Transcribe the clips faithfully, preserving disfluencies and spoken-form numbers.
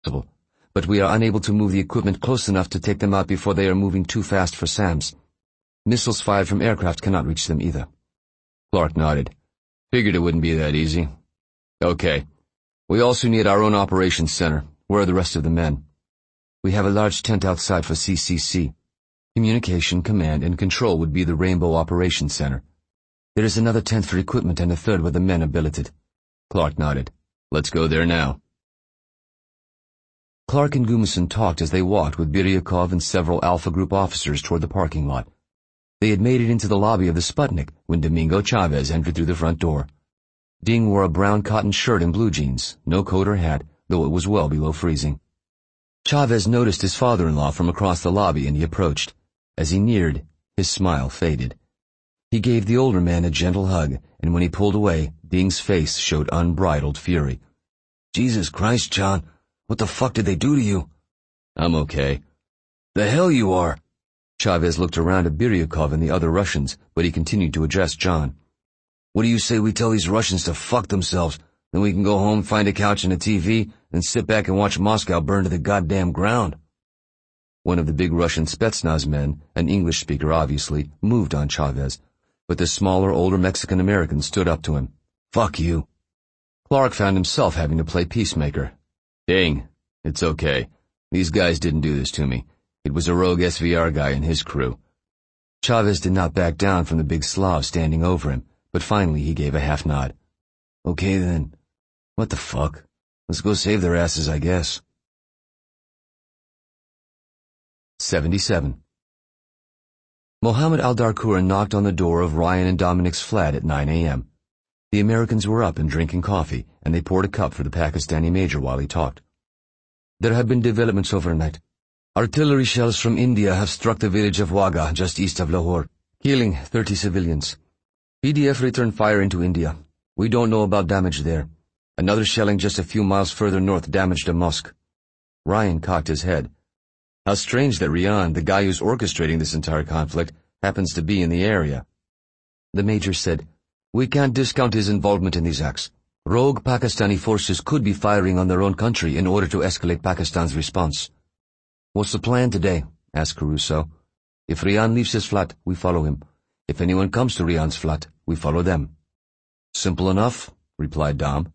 possible, but we are unable to move the equipment close enough to take them out before they are moving too fast for SAMs. Missiles fired from aircraft cannot reach them either. Clark nodded. Figured it wouldn't be that easy. Okay. We also need our own operations center. Where are the rest of the men? We have a large tent outside for C C C. Communication, command, and control would be the Rainbow Operations Center. There is another tent for equipment and a third where the men are billeted. Clark nodded. Let's go there now. Clark and Gumason talked as they walked with Biryakov and several Alpha Group officers toward the parking lot. They had made it into the lobby of the Sputnik when Domingo Chavez entered through the front door. Ding wore a brown cotton shirt and blue jeans, no coat or hat, though it was well below freezing. Chavez noticed his father-in-law from across the lobby, and he approached. As he neared, his smile faded. He gave the older man a gentle hug, and when he pulled away, Ding's face showed unbridled fury. Jesus Christ, John, what the fuck did they do to you? I'm okay. The hell you are. Chavez looked around at Biryakov and the other Russians, but he continued to address John. What do you say we tell these Russians to fuck themselves? Then we can go home, find a couch and a T V, and sit back and watch Moscow burn to the goddamn ground. One of the big Russian Spetsnaz men, an English speaker obviously, moved on Chavez, but the smaller, older Mexican-American stood up to him. Fuck you. Clark found himself having to play peacemaker. Ding. It's okay. These guys didn't do this to me. It was a rogue S V R guy and his crew. Chavez did not back down from the big Slav standing over him, but finally he gave a half nod. Okay then. What the fuck? Let's go save their asses, I guess. seventy-seven. Mohammed Al-Darkur knocked on the door of Ryan and Dominic's flat at nine a.m. The Americans were up and drinking coffee, and they poured a cup for the Pakistani major while he talked. There have been developments overnight. Artillery shells from India have struck the village of Wagah, just east of Lahore, killing thirty civilians. P D F returned fire into India. We don't know about damage there. Another shelling just a few miles further north damaged a mosque. Ryan cocked his head. How strange that Rian, the guy who's orchestrating this entire conflict, happens to be in the area. The major said, "We can't discount his involvement in these acts. Rogue Pakistani forces could be firing on their own country in order to escalate Pakistan's response." "What's the plan today?" asked Caruso. "If Rian leaves his flat, we follow him. If anyone comes to Rian's flat, we follow them." "Simple enough," replied Dom.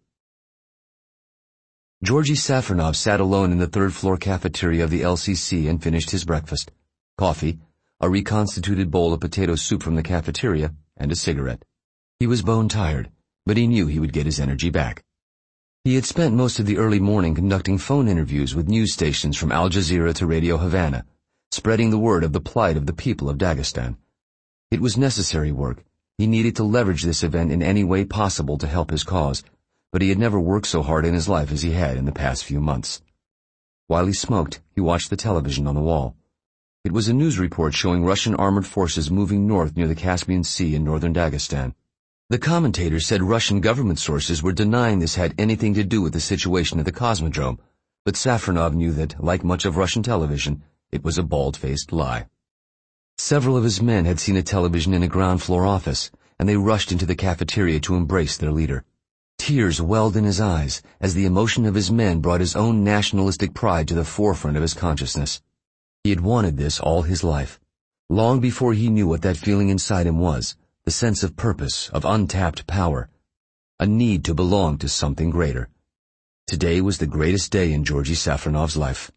Georgy Safronov sat alone in the third-floor cafeteria of the L C C and finished his breakfast. Coffee, a reconstituted bowl of potato soup from the cafeteria, and a cigarette. He was bone-tired, but he knew he would get his energy back. He had spent most of the early morning conducting phone interviews with news stations from Al Jazeera to Radio Havana, spreading the word of the plight of the people of Dagestan. It was necessary work. He needed to leverage this event in any way possible to help his cause, but he had never worked so hard in his life as he had in the past few months. While he smoked, he watched the television on the wall. It was a news report showing Russian armored forces moving north near the Caspian Sea in northern Dagestan. The commentator said Russian government sources were denying this had anything to do with the situation at the Cosmodrome, but Safronov knew that, like much of Russian television, it was a bald-faced lie. Several of his men had seen a television in a ground-floor office, and they rushed into the cafeteria to embrace their leader. Tears welled in his eyes as the emotion of his men brought his own nationalistic pride to the forefront of his consciousness. He had wanted this all his life, long before he knew what that feeling inside him was, the sense of purpose, of untapped power, a need to belong to something greater. Today was the greatest day in Georgy Safronov's life.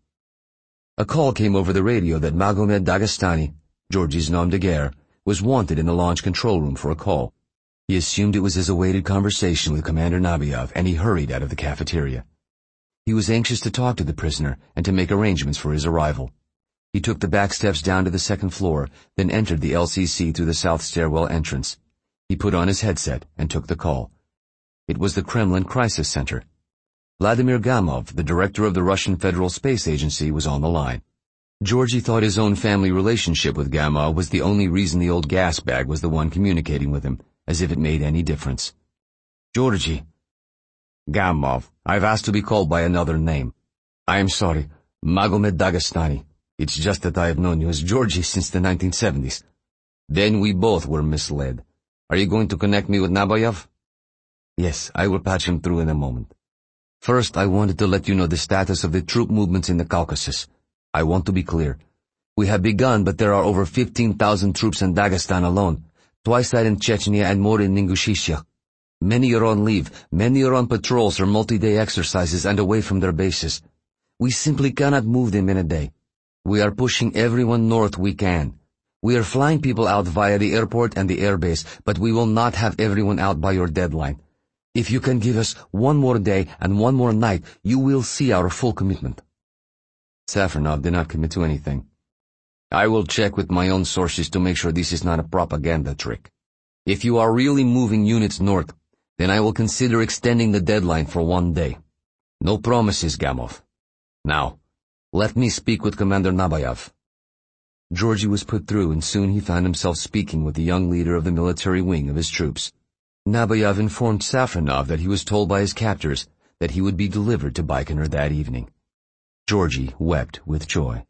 A call came over the radio that Magomed Dagestani, Georgy's nom de guerre, was wanted in the launch control room for a call. He assumed it was his awaited conversation with Commander Nabiyev, and he hurried out of the cafeteria. He was anxious to talk to the prisoner and to make arrangements for his arrival. He took the back steps down to the second floor, then entered the L C C through the south stairwell entrance. He put on his headset and took the call. It was the Kremlin Crisis Center. Vladimir Gamov, the director of the Russian Federal Space Agency, was on the line. Georgy thought his own family relationship with Gamov was the only reason the old gas bag was the one communicating with him, as if it made any difference. "Georgy." "Gamov, I've asked to be called by another name." "I am sorry, Magomed Dagestani. It's just that I have known you as Georgy since the nineteen seventies. Then we both were misled. Are you going to connect me with Nabiyev?" "Yes, I will patch him through in a moment." First, I wanted to let you know the status of the troop movements in the Caucasus. I want to be clear. We have begun, but there are over fifteen thousand troops in Dagestan alone, twice that in Chechnya and more in Ingushetia. Many are on leave, many are on patrols or multi-day exercises and away from their bases. We simply cannot move them in a day. We are pushing everyone north we can. We are flying people out via the airport and the airbase, but we will not have everyone out by your deadline. If you can give us one more day and one more night, you will see our full commitment. Safronov did not commit to anything. I will check with my own sources to make sure this is not a propaganda trick. If you are really moving units north, then I will consider extending the deadline for one day. No promises, Gamov. Now, let me speak with Commander Nabayev. Georgie was put through, and soon he found himself speaking with the young leader of the military wing of his troops. Nabayev informed Safronov that he was told by his captors that he would be delivered to Baikonur that evening. Georgie wept with joy.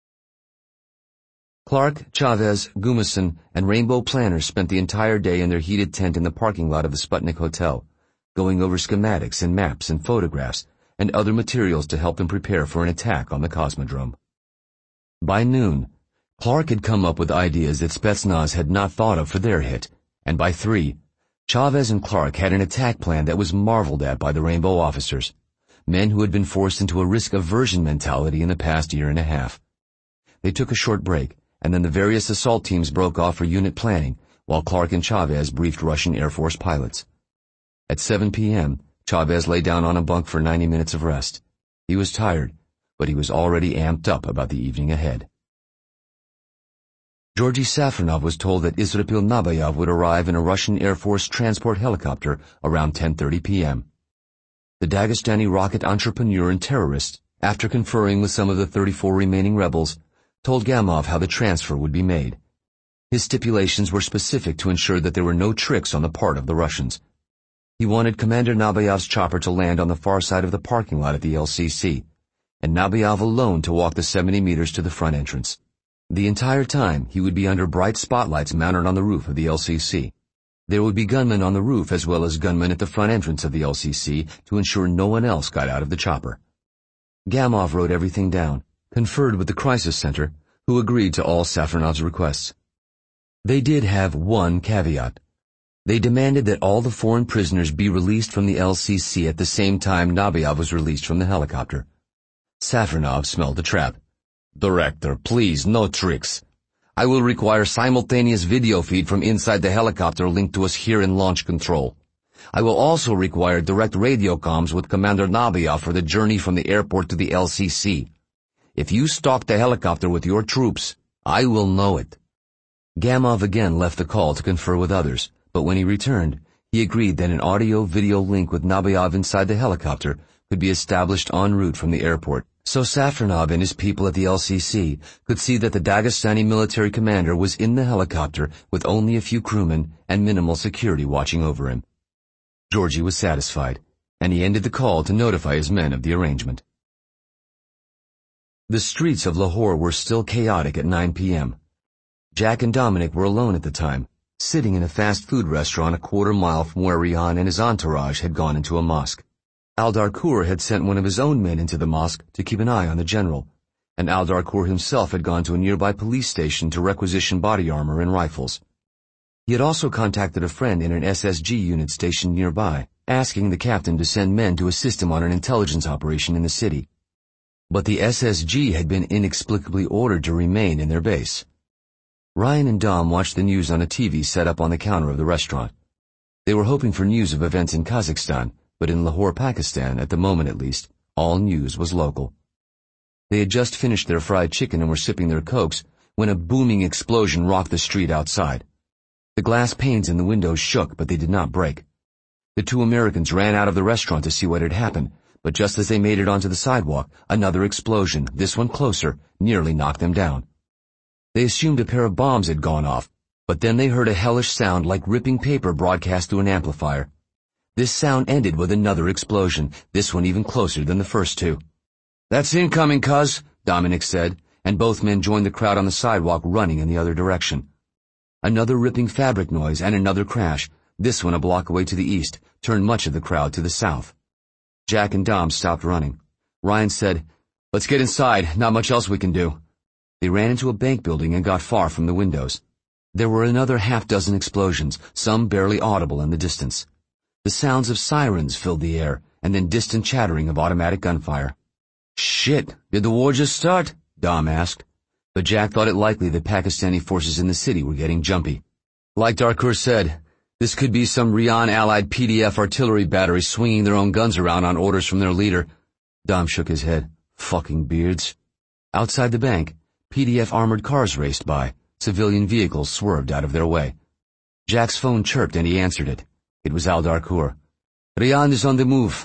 Clark, Chavez, Gumason, and Rainbow Planners spent the entire day in their heated tent in the parking lot of the Sputnik Hotel, going over schematics and maps and photographs and other materials to help them prepare for an attack on the Cosmodrome. By noon, Clark had come up with ideas that Spetsnaz had not thought of for their hit, and by three, Chavez and Clark had an attack plan that was marveled at by the Rainbow officers, men who had been forced into a risk-aversion mentality in the past year and a half. They took a short break, and then the various assault teams broke off for unit planning, while Clark and Chavez briefed Russian Air Force pilots. At seven p.m., Chavez lay down on a bunk for ninety minutes of rest. He was tired, but he was already amped up about the evening ahead. Georgy Safronov was told that Israpil Nabayev would arrive in a Russian Air Force transport helicopter around ten thirty p.m. The Dagestani rocket entrepreneur and terrorist, after conferring with some of the thirty-four remaining rebels, told Gamov how the transfer would be made. His stipulations were specific to ensure that there were no tricks on the part of the Russians. He wanted Commander Nabayev's chopper to land on the far side of the parking lot at the L C C, and Nabayev alone to walk the seventy meters to the front entrance. The entire time, he would be under bright spotlights mounted on the roof of the L C C. There would be gunmen on the roof as well as gunmen at the front entrance of the L C C to ensure no one else got out of the chopper. Gamov wrote everything down, conferred with the crisis center, who agreed to all Safronov's requests. They did have one caveat. They demanded that all the foreign prisoners be released from the L C C at the same time Nabayev was released from the helicopter. Safronov smelled a trap. Director, please, no tricks. I will require simultaneous video feed from inside the helicopter linked to us here in launch control. I will also require direct radio comms with Commander Nabayev for the journey from the airport to the L C C. If you stalk the helicopter with your troops, I will know it. Gamov again left the call to confer with others, but when he returned, he agreed that an audio-video link with Nabayev inside the helicopter could be established en route from the airport, so Safronov and his people at the L C C could see that the Dagestani military commander was in the helicopter with only a few crewmen and minimal security watching over him. Georgie was satisfied, and he ended the call to notify his men of the arrangement. The streets of Lahore were still chaotic at nine p.m. Jack and Dominic were alone at the time, sitting in a fast food restaurant a quarter mile from where Rihan and his entourage had gone into a mosque. Al-Darkur had sent one of his own men into the mosque to keep an eye on the general, and Al-Darkur himself had gone to a nearby police station to requisition body armor and rifles. He had also contacted a friend in an S S G unit stationed nearby, asking the captain to send men to assist him on an intelligence operation in the city. But the S S G had been inexplicably ordered to remain in their base. Ryan and Dom watched the news on a T V set up on the counter of the restaurant. They were hoping for news of events in Kazakhstan, but in Lahore, Pakistan, at the moment at least, all news was local. They had just finished their fried chicken and were sipping their cokes when a booming explosion rocked the street outside. The glass panes in the windows shook, but they did not break. The two Americans ran out of the restaurant to see what had happened, but just as they made it onto the sidewalk, another explosion, this one closer, nearly knocked them down. They assumed a pair of bombs had gone off, but then they heard a hellish sound like ripping paper broadcast through an amplifier. This sound ended with another explosion, this one even closer than the first two. "That's incoming, cuz," Dominic said, and both men joined the crowd on the sidewalk running in the other direction. Another ripping fabric noise and another crash, this one a block away to the east, turned much of the crowd to the south. Jack and Dom stopped running. Ryan said, "Let's get inside, not much else we can do." They ran into a bank building and got far from the windows. There were another half dozen explosions, some barely audible in the distance. The sounds of sirens filled the air, and then distant chattering of automatic gunfire. "Shit, did the war just start?" Dom asked. But Jack thought it likely that Pakistani forces in the city were getting jumpy. Like Darkur said, this could be some Rian-allied P D F artillery battery swinging their own guns around on orders from their leader. Dom shook his head. Fucking beards. Outside the bank, P D F armored cars raced by. Civilian vehicles swerved out of their way. Jack's phone chirped and he answered it. It was Al Darkur. "Rian is on the move."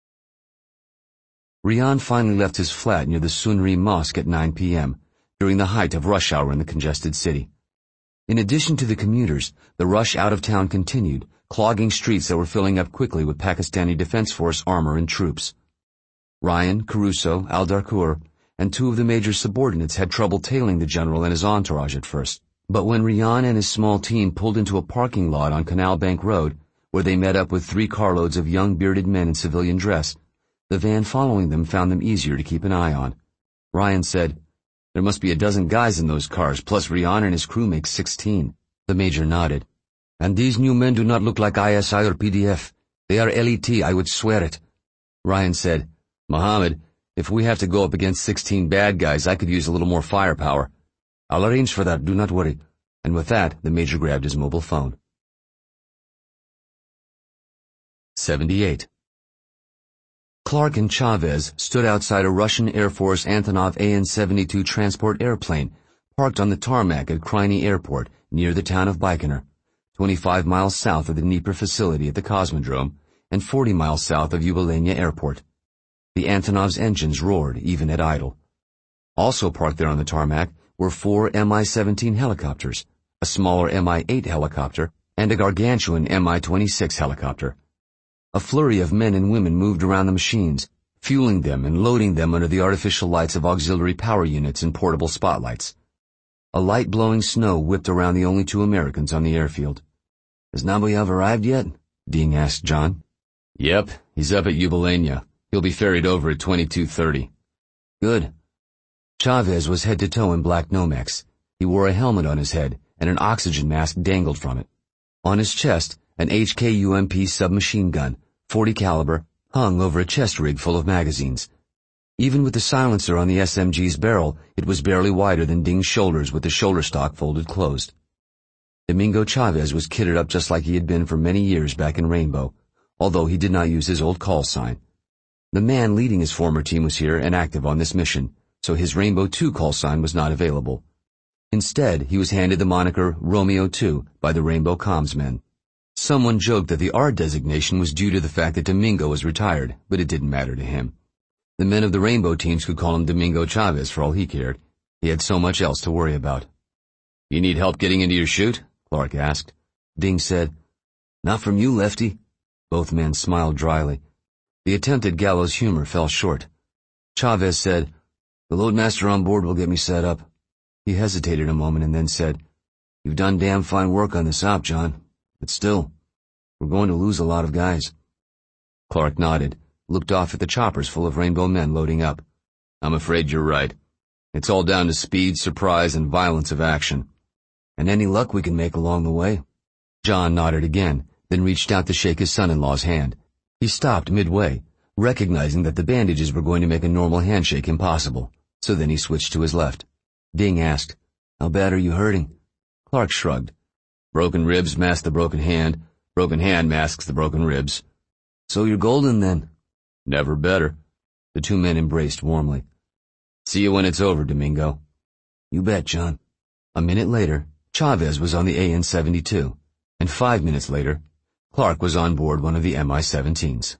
Rian finally left his flat near the Sunri Mosque at nine p.m., during the height of rush hour in the congested city. In addition to the commuters, the rush out of town continued, clogging streets that were filling up quickly with Pakistani Defense Force armor and troops. Ryan, Caruso, Al Darkur, and two of the major subordinates had trouble tailing the general and his entourage at first. But when Rian and his small team pulled into a parking lot on Canal Bank Road, where they met up with three carloads of young bearded men in civilian dress, the van following them found them easier to keep an eye on. Ryan said, "There must be a dozen guys in those cars, plus Rian and his crew make sixteen. The major nodded. "And these new men do not look like I S I or P D F. They are L E T, I would swear it." Ryan said, "Mohammed, if we have to go up against sixteen bad guys, I could use a little more firepower. I'll arrange for that, do not worry." And with that, the major grabbed his mobile phone. seventy-eight. Clark and Chavez stood outside a Russian Air Force Antonov A N seventy-two transport airplane, parked on the tarmac at Kryny Airport, near the town of Baikonur, twenty-five miles south of the Dnipro facility at the Cosmodrome, and forty miles south of Yubileynya Airport. The Antonov's engines roared, even at idle. Also parked there on the tarmac were four M I seventeen helicopters, a smaller M I eight helicopter, and a gargantuan M I twenty-six helicopter. A flurry of men and women moved around the machines, fueling them and loading them under the artificial lights of auxiliary power units and portable spotlights. A light blowing snow whipped around the only two Americans on the airfield. "Has Naboyev arrived yet?" Ding asked John. "Yep, he's up at Yubileynya. He'll be ferried over at twenty-two thirty. "Good." Chavez was head to toe in black Nomex. He wore a helmet on his head, and an oxygen mask dangled from it. On his chest, an H K U M P submachine gun, forty caliber, hung over a chest rig full of magazines. Even with the silencer on the S M G's barrel, it was barely wider than Ding's shoulders with the shoulder stock folded closed. Domingo Chavez was kitted up just like he had been for many years back in Rainbow, although he did not use his old call sign. The man leading his former team was here and active on this mission, so his Rainbow two call sign was not available. Instead, he was handed the moniker Romeo two by the Rainbow comms men. Someone joked that the R designation was due to the fact that Domingo was retired, but it didn't matter to him. The men of the Rainbow teams could call him Domingo Chavez for all he cared. He had so much else to worry about. "You need help getting into your chute?" Clark asked. Ding said, "Not from you, Lefty." Both men smiled dryly. The attempt at gallows humor fell short. Chavez said, "The loadmaster on board will get me set up." He hesitated a moment and then said, "You've done damn fine work on this op, John. But still, we're going to lose a lot of guys." Clark nodded, looked off at the choppers full of Rainbow men loading up. "I'm afraid you're right. It's all down to speed, surprise, and violence of action. And any luck we can make along the way." John nodded again, then reached out to shake his son-in-law's hand. He stopped midway, recognizing that the bandages were going to make a normal handshake impossible, so then he switched to his left. Ding asked, "How bad are you hurting?" Clark shrugged. "Broken ribs mask the broken hand. Broken hand masks the broken ribs." "So you're golden, then?" "Never better." The two men embraced warmly. "See you when it's over, Domingo." "You bet, John." A minute later, Chavez was on the A N seventy-two, and five minutes later, Clark was on board one of the M I seventeens.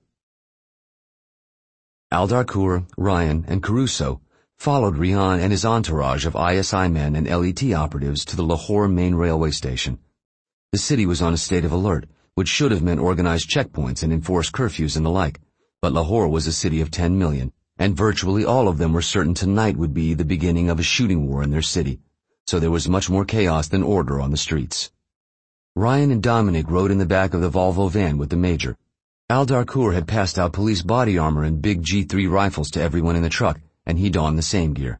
Al Darkur, Ryan, and Caruso followed Rian and his entourage of I S I men and L E T operatives to the Lahore main railway station. The city was on a state of alert, which should have meant organized checkpoints and enforced curfews and the like, but Lahore was a city of ten million, and virtually all of them were certain tonight would be the beginning of a shooting war in their city, so there was much more chaos than order on the streets. Ryan and Dominic rode in the back of the Volvo van with the major. Al-Darkur had passed out police body armor and big G three rifles to everyone in the truck, and he donned the same gear.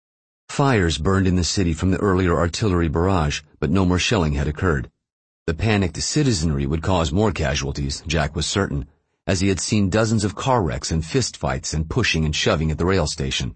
Fires burned in the city from the earlier artillery barrage, but no more shelling had occurred. The panicked citizenry would cause more casualties, Jack was certain, as he had seen dozens of car wrecks and fistfights and pushing and shoving at the rail station.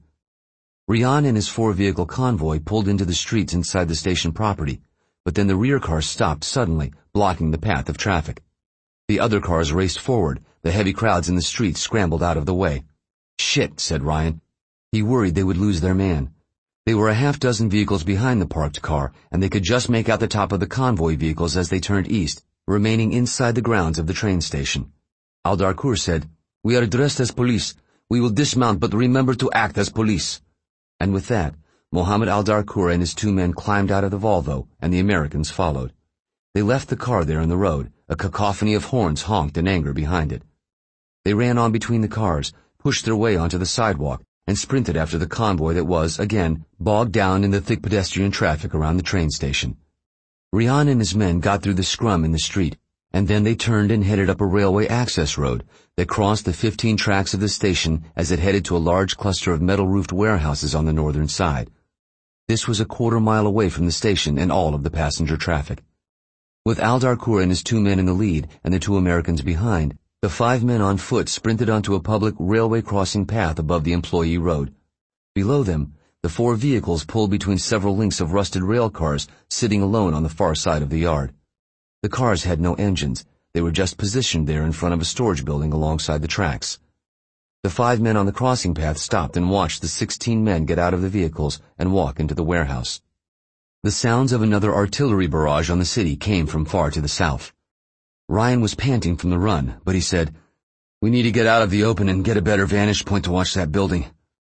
Rian and his four-vehicle convoy pulled into the streets inside the station property, but then the rear car stopped suddenly, blocking the path of traffic. The other cars raced forward, the heavy crowds in the streets scrambled out of the way. "Shit," said Ryan. He worried they would lose their man. They were a half dozen vehicles behind the parked car, and they could just make out the top of the convoy vehicles as they turned east, remaining inside the grounds of the train station. Al-Darkur said, "We are dressed as police. We will dismount, but remember to act as police." And with that, Mohammed Al-Darkur and his two men climbed out of the Volvo, and the Americans followed. They left the car there in the road, a cacophony of horns honked in anger behind it. They ran on between the cars, pushed their way onto the sidewalk, and sprinted after the convoy that was, again, bogged down in the thick pedestrian traffic around the train station. Rian and his men got through the scrum in the street, and then they turned and headed up a railway access road that crossed the fifteen tracks of the station as it headed to a large cluster of metal-roofed warehouses on the northern side. This was a quarter mile away from the station and all of the passenger traffic. With Al-Darkur and his two men in the lead and the two Americans behind, the five men on foot sprinted onto a public railway crossing path above the employee road. Below them, the four vehicles pulled between several links of rusted rail cars sitting alone on the far side of the yard. The cars had no engines. They were just positioned there in front of a storage building alongside the tracks. The five men on the crossing path stopped and watched the sixteen men get out of the vehicles and walk into the warehouse. The sounds of another artillery barrage on the city came from far to the south. Ryan was panting from the run, but he said, "We need to get out of the open and get a better vantage point to watch that building."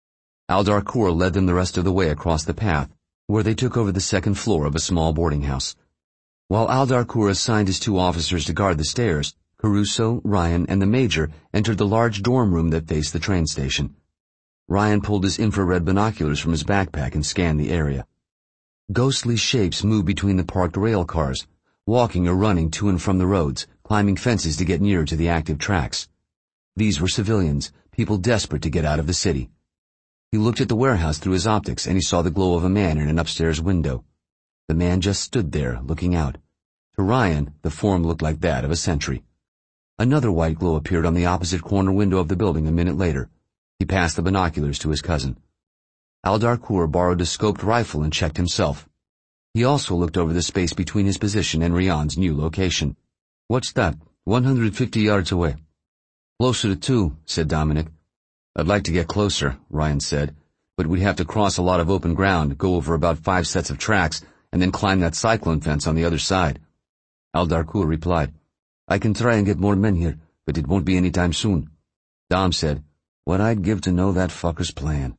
Al-Darkur led them the rest of the way across the path, where they took over the second floor of a small boarding house. While Al-Darkur assigned his two officers to guard the stairs, Caruso, Ryan, and the Major entered the large dorm room that faced the train station. Ryan pulled his infrared binoculars from his backpack and scanned the area. Ghostly shapes moved between the parked rail cars, walking or running to and from the roads, climbing fences to get nearer to the active tracks. These were civilians, people desperate to get out of the city. He looked at the warehouse through his optics, and he saw the glow of a man in an upstairs window. The man just stood there, looking out. To Ryan, the form looked like that of a sentry. Another white glow appeared on the opposite corner window of the building a minute later. He passed the binoculars to his cousin. Al-Darkur borrowed a scoped rifle and checked himself. He also looked over the space between his position and Rian's new location. "What's that? one hundred fifty yards away." "Closer to two," said Dominic. "I'd like to get closer," Ryan said, "but we'd have to cross a lot of open ground, go over about five sets of tracks, and then climb that cyclone fence on the other side." Al-Darkur replied, "I can try and get more men here, but it won't be any time soon." Dom said, "What I'd give to know that fucker's plan."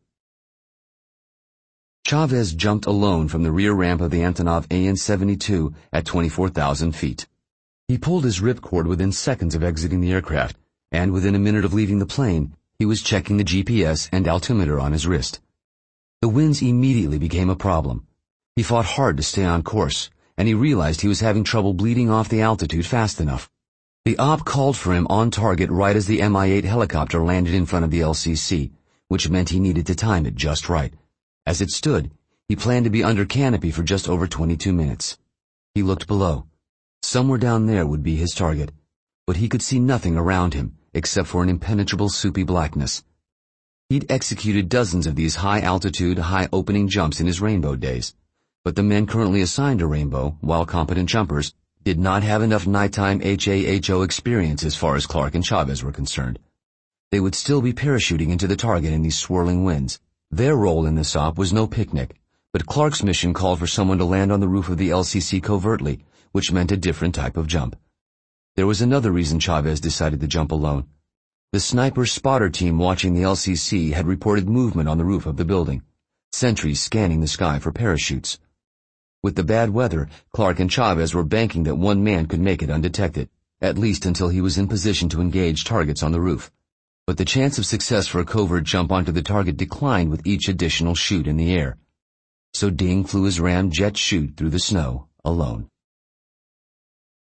Chavez jumped alone from the rear ramp of the Antonov A N seventy-two at twenty-four thousand feet. He pulled his ripcord within seconds of exiting the aircraft, and within a minute of leaving the plane, he was checking the G P S and altimeter on his wrist. The winds immediately became a problem. He fought hard to stay on course, and he realized he was having trouble bleeding off the altitude fast enough. The op called for him on target right as the M I eight helicopter landed in front of the L C C, which meant he needed to time it just right. As it stood, he planned to be under canopy for just over twenty-two minutes. He looked below. Somewhere down there would be his target, but he could see nothing around him except for an impenetrable soupy blackness. He'd executed dozens of these high-altitude, high-opening jumps in his Rainbow days, but the men currently assigned to Rainbow, while competent jumpers, did not have enough nighttime H A H O experience as far as Clark and Chavez were concerned. They would still be parachuting into the target in these swirling winds. Their role in this op was no picnic, but Clark's mission called for someone to land on the roof of the L C C covertly, which meant a different type of jump. There was another reason Chavez decided to jump alone. The sniper spotter team watching the L C C had reported movement on the roof of the building, sentries scanning the sky for parachutes. With the bad weather, Clark and Chavez were banking that one man could make it undetected, at least until he was in position to engage targets on the roof. But the chance of success for a covert jump onto the target declined with each additional shoot in the air. So Ding flew his ramjet chute through the snow, alone.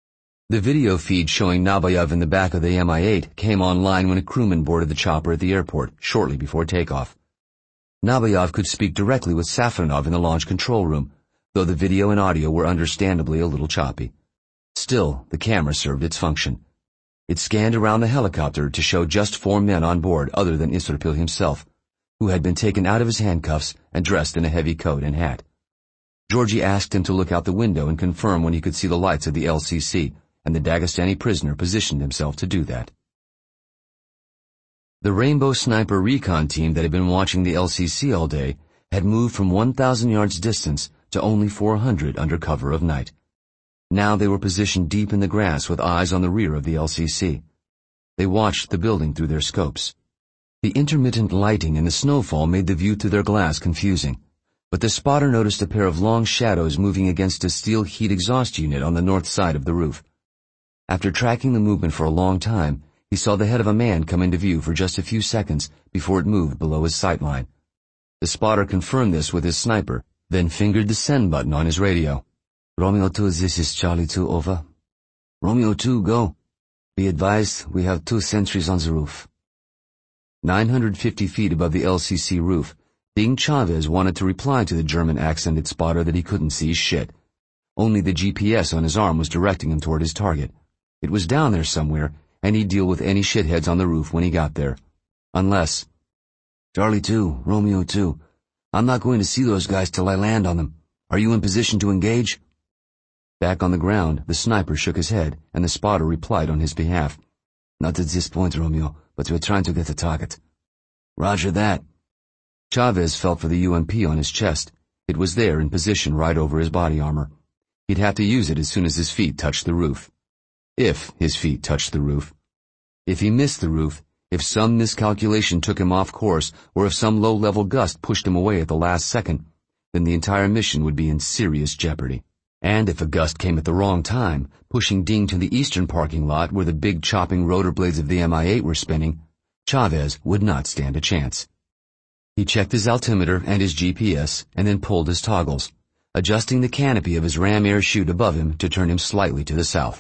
The video feed showing Nabayev in the back of the M I eight came online when a crewman boarded the chopper at the airport, shortly before takeoff. Nabayev could speak directly with Safronov in the launch control room, though the video and audio were understandably a little choppy. Still, the camera served its function. It scanned around the helicopter to show just four men on board other than Israpil himself, who had been taken out of his handcuffs and dressed in a heavy coat and hat. Georgie asked him to look out the window and confirm when he could see the lights of the L C C, and the Dagestani prisoner positioned himself to do that. The Rainbow Sniper recon team that had been watching the L C C all day had moved from one thousand yards distance to only four hundred under cover of night. Now they were positioned deep in the grass with eyes on the rear of the L C C. They watched the building through their scopes. The intermittent lighting and the snowfall made the view through their glass confusing, but the spotter noticed a pair of long shadows moving against a steel heat exhaust unit on the north side of the roof. After tracking the movement for a long time, he saw the head of a man come into view for just a few seconds before it moved below his sight line. The spotter confirmed this with his sniper, then fingered the send button on his radio. Romeo two, this is Charlie two, over. Romeo two, go. Be advised, we have two sentries on the roof. nine hundred fifty feet above the L C C roof, Ding Chavez wanted to reply to the German-accented spotter that he couldn't see shit. Only the G P S on his arm was directing him toward his target. It was down there somewhere, and he'd deal with any shitheads on the roof when he got there. Unless... Charlie two, Romeo two. I'm not going to see those guys till I land on them. Are you in position to engage? Back on the ground, the sniper shook his head, and the spotter replied on his behalf. Not at this point, Romeo, but we're trying to get the target. Roger that. Chavez felt for the U M P on his chest. It was there in position right over his body armor. He'd have to use it as soon as his feet touched the roof. If his feet touched the roof. If he missed the roof, if some miscalculation took him off course, or if some low-level gust pushed him away at the last second, then the entire mission would be in serious jeopardy. And if a gust came at the wrong time, pushing Ding to the eastern parking lot where the big chopping rotor blades of the M I eight were spinning, Chavez would not stand a chance. He checked his altimeter and his G P S and then pulled his toggles, adjusting the canopy of his Ram Air chute above him to turn him slightly to the south.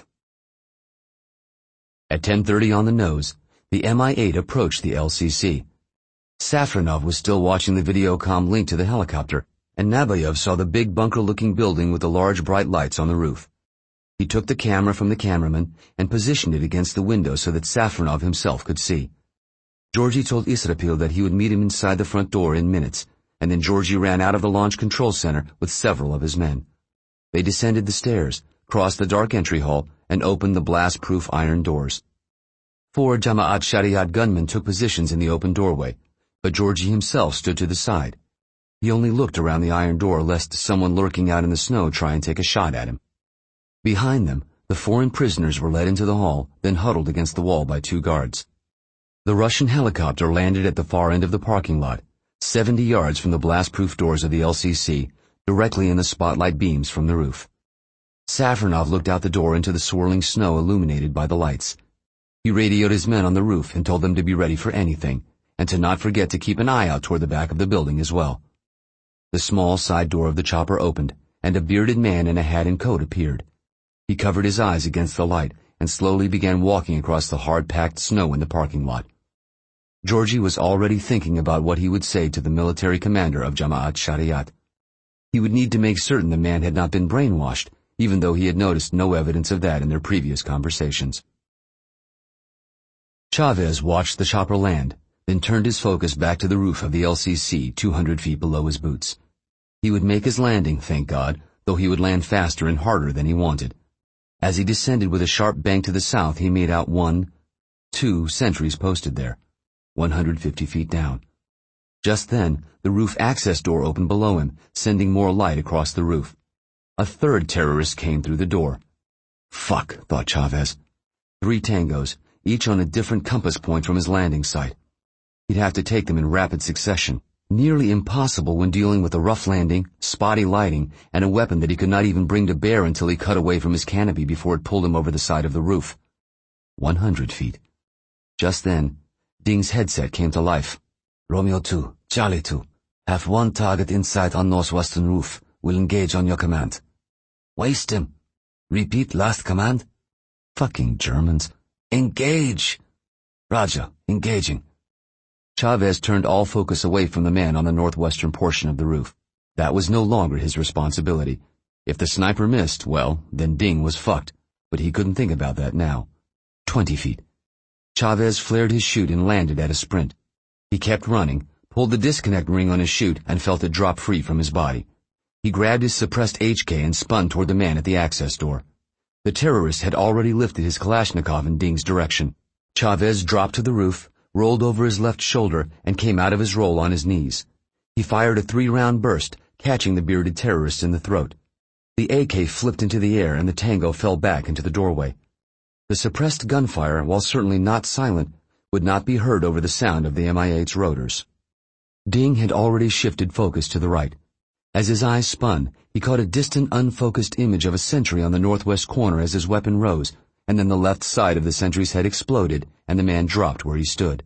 At ten thirty on the nose, the M I eight approached the L C C. Safronov was still watching the Videocom link to the helicopter, and Nabayev saw the big bunker-looking building with the large bright lights on the roof. He took the camera from the cameraman and positioned it against the window so that Safronov himself could see. Georgie told Israpil that he would meet him inside the front door in minutes, and then Georgie ran out of the launch control center with several of his men. They descended the stairs, crossed the dark entry hall, and opened the blast-proof iron doors. Four Jamaat Shariat gunmen took positions in the open doorway, but Georgie himself stood to the side. He only looked around the iron door lest someone lurking out in the snow try and take a shot at him. Behind them, the foreign prisoners were led into the hall, then huddled against the wall by two guards. The Russian helicopter landed at the far end of the parking lot, seventy yards from the blast-proof doors of the L C C, directly in the spotlight beams from the roof. Safronov looked out the door into the swirling snow illuminated by the lights. He radioed his men on the roof and told them to be ready for anything, and to not forget to keep an eye out toward the back of the building as well. The small side door of the chopper opened, and a bearded man in a hat and coat appeared. He covered his eyes against the light and slowly began walking across the hard-packed snow in the parking lot. Georgie was already thinking about what he would say to the military commander of Jamaat Shariat. He would need to make certain the man had not been brainwashed, even though he had noticed no evidence of that in their previous conversations. Chavez watched the chopper land, then turned his focus back to the roof of the L C C two hundred feet below his boots. He would make his landing, thank God, though he would land faster and harder than he wanted. As he descended with a sharp bang to the south, he made out one, two sentries posted there, one hundred fifty feet down. Just then, the roof access door opened below him, sending more light across the roof. A third terrorist came through the door. Fuck, thought Chavez. Three tangos, each on a different compass point from his landing site. He'd have to take them in rapid succession, nearly impossible when dealing with a rough landing, spotty lighting, and a weapon that he could not even bring to bear until he cut away from his canopy before it pulled him over the side of the roof. One hundred feet. Just then, Ding's headset came to life. Romeo two, Charlie two. Have one target in sight on northwestern roof. Will engage on your command. Waste him. Repeat last command. Fucking Germans. Engage! Raja, engaging. Chavez turned all focus away from the man on the northwestern portion of the roof. That was no longer his responsibility. If the sniper missed, well, then Ding was fucked. But he couldn't think about that now. Twenty feet. Chavez flared his chute and landed at a sprint. He kept running, pulled the disconnect ring on his chute, and felt it drop free from his body. He grabbed his suppressed H K and spun toward the man at the access door. The terrorist had already lifted his Kalashnikov in Ding's direction. Chavez dropped to the roof, rolled over his left shoulder, and came out of his roll on his knees. He fired a three-round burst, catching the bearded terrorist in the throat. The A K flipped into the air and the Tango fell back into the doorway. The suppressed gunfire, while certainly not silent, would not be heard over the sound of the M I eight's rotors. Ding had already shifted focus to the right. As his eyes spun, he caught a distant, unfocused image of a sentry on the northwest corner as his weapon rose, and then the left side of the sentry's head exploded, and the man dropped where he stood.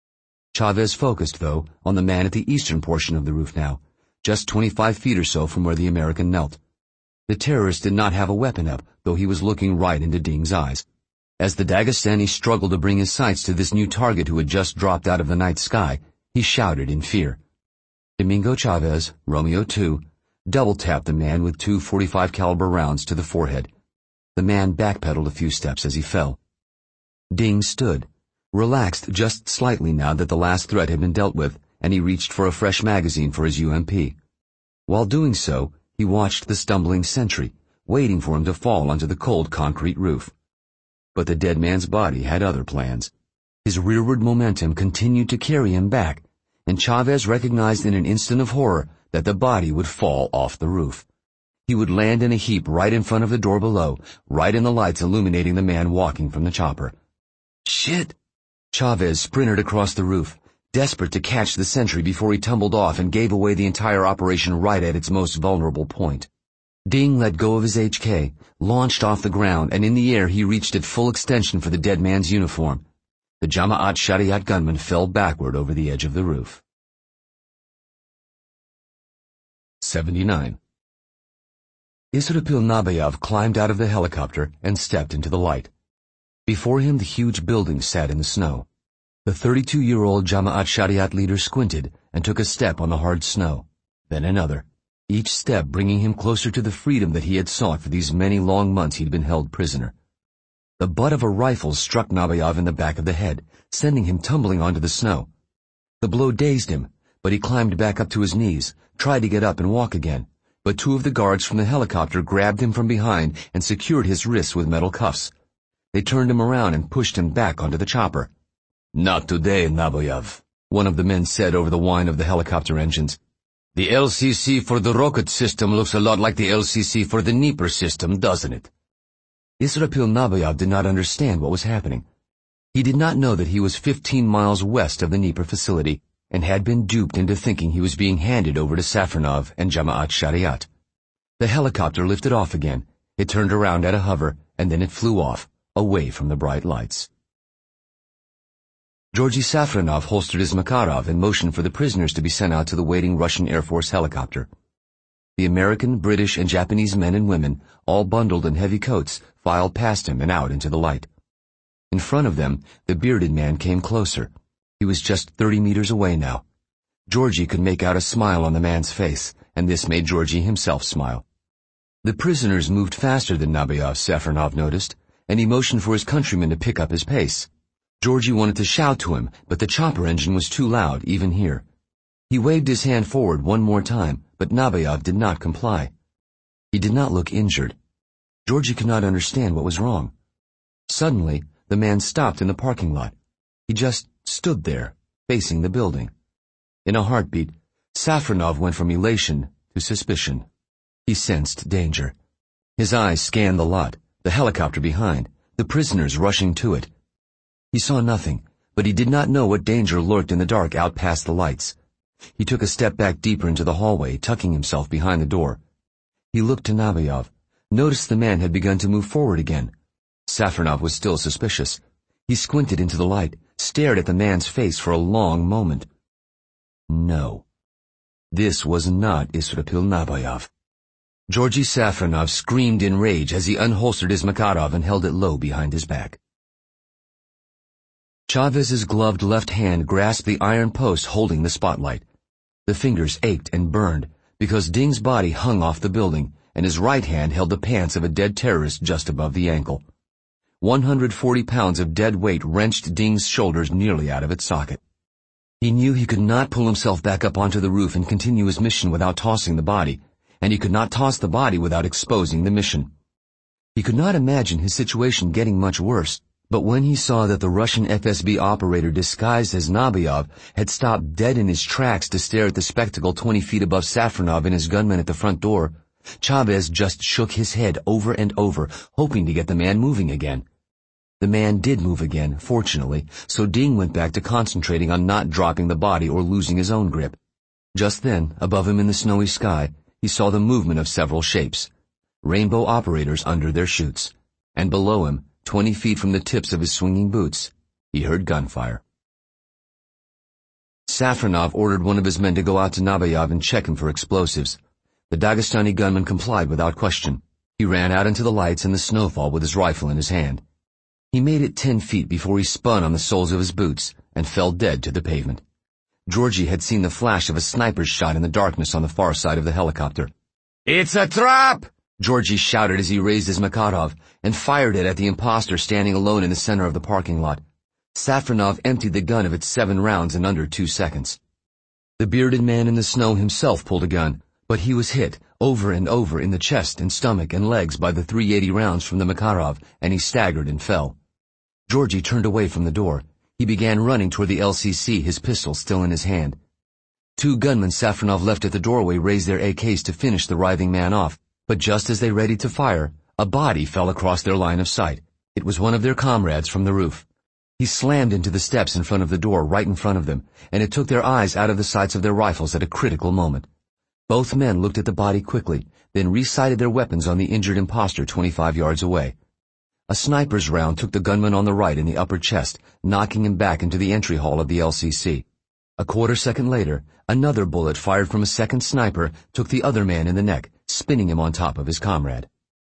Chavez focused, though, on the man at the eastern portion of the roof now, just twenty-five feet or so from where the American knelt. The terrorist did not have a weapon up, though he was looking right into Ding's eyes. As the Dagestani struggled to bring his sights to this new target who had just dropped out of the night sky, he shouted in fear. Domingo Chavez, Romeo two, double-tapped the man with two forty-five caliber rounds to the forehead. The man backpedaled a few steps as he fell. Ding stood, relaxed just slightly now that the last threat had been dealt with, and he reached for a fresh magazine for his U M P. While doing so, he watched the stumbling sentry, waiting for him to fall onto the cold concrete roof. But the dead man's body had other plans. His rearward momentum continued to carry him back, and Chavez recognized in an instant of horror that the body would fall off the roof. He would land in a heap right in front of the door below, right in the lights illuminating the man walking from the chopper. Shit! Chavez sprinted across the roof, desperate to catch the sentry before he tumbled off and gave away the entire operation right at its most vulnerable point. Ding let go of his H K, launched off the ground, and in the air he reached at full extension for the dead man's uniform. The Jamaat Shariat gunman fell backward over the edge of the roof. seventy-nine. Israpil Nabayov climbed out of the helicopter and stepped into the light. Before him the huge building sat in the snow. The thirty-two-year-old Jamaat Shariat leader squinted and took a step on the hard snow, then another, each step bringing him closer to the freedom that he had sought for these many long months he'd been held prisoner. The butt of a rifle struck Nabayov in the back of the head, sending him tumbling onto the snow. The blow dazed him, but he climbed back up to his knees, tried to get up and walk again, but two of the guards from the helicopter grabbed him from behind and secured his wrists with metal cuffs. They turned him around and pushed him back onto the chopper. Not today, Nabayov, one of the men said over the whine of the helicopter engines. The L C C for the rocket system looks a lot like the L C C for the Dnieper system, doesn't it? Israpil Nabayov did not understand what was happening. He did not know that he was fifteen miles west of the Dnieper facility and had been duped into thinking he was being handed over to Safronov and Jamaat Shariat. The helicopter lifted off again. It turned around at a hover, and then it flew off, away from the bright lights. Georgy Safronov holstered his Makarov and motioned for the prisoners to be sent out to the waiting Russian Air Force helicopter. The American, British, and Japanese men and women, all bundled in heavy coats, filed past him and out into the light. In front of them, the bearded man came closer. He was just thirty meters away now. Georgy could make out a smile on the man's face, and this made Georgy himself smile. The prisoners moved faster than Nabayov, Safronov noticed, and he motioned for his countrymen to pick up his pace. Georgy wanted to shout to him, but the chopper engine was too loud, even here. He waved his hand forward one more time, but Nabayov did not comply. He did not look injured. Georgy could not understand what was wrong. Suddenly, the man stopped in the parking lot. He just stood there, facing the building. In a heartbeat, Safronov went from elation to suspicion. He sensed danger. His eyes scanned the lot, the helicopter behind, the prisoners rushing to it. He saw nothing, but he did not know what danger lurked in the dark out past the lights. He took a step back deeper into the hallway, tucking himself behind the door. He looked to Nabayov, noticed the man had begun to move forward again. Safronov was still suspicious. He squinted into the light, stared at the man's face for a long moment. No. This was not Israpil Nabayov. Georgy Safronov screamed in rage as he unholstered his Makarov and held it low behind his back. Chavez's gloved left hand grasped the iron post holding the spotlight. The fingers ached and burned because Ding's body hung off the building, and his right hand held the pants of a dead terrorist just above the ankle. one hundred forty pounds of dead weight wrenched Ding's shoulders nearly out of its socket. He knew he could not pull himself back up onto the roof and continue his mission without tossing the body, and he could not toss the body without exposing the mission. He could not imagine his situation getting much worse, but when he saw that the Russian F S B operator disguised as Nabiov had stopped dead in his tracks to stare at the spectacle twenty feet above Safronov and his gunman at the front door, Chavez just shook his head over and over, hoping to get the man moving again. The man did move again, fortunately, so Ding went back to concentrating on not dropping the body or losing his own grip. Just then, above him in the snowy sky, he saw the movement of several shapes. Rainbow operators under their chutes. And below him, twenty feet from the tips of his swinging boots, he heard gunfire. Safronov ordered one of his men to go out to Nabiov and check him for explosives. The Dagestani gunman complied without question. He ran out into the lights and the snowfall with his rifle in his hand. He made it ten feet before he spun on the soles of his boots and fell dead to the pavement. Georgy had seen the flash of a sniper's shot in the darkness on the far side of the helicopter. "It's a trap!" Georgy shouted as he raised his Makarov and fired it at the imposter standing alone in the center of the parking lot. Safronov emptied the gun of its seven rounds in under two seconds. The bearded man in the snow himself pulled a gun, but he was hit over and over in the chest and stomach and legs by the three eighty rounds from the Makarov, and he staggered and fell. Georgy turned away from the door. He began running toward the L C C, his pistol still in his hand. Two gunmen Safronov left at the doorway raised their A Ks to finish the writhing man off, but just as they readied to fire, a body fell across their line of sight. It was one of their comrades from the roof. He slammed into the steps in front of the door right in front of them, and it took their eyes out of the sights of their rifles at a critical moment. Both men looked at the body quickly, then resighted their weapons on the injured imposter twenty-five yards away. A sniper's round took the gunman on the right in the upper chest, knocking him back into the entry hall of the L C C. A quarter second later, another bullet fired from a second sniper took the other man in the neck, spinning him on top of his comrade.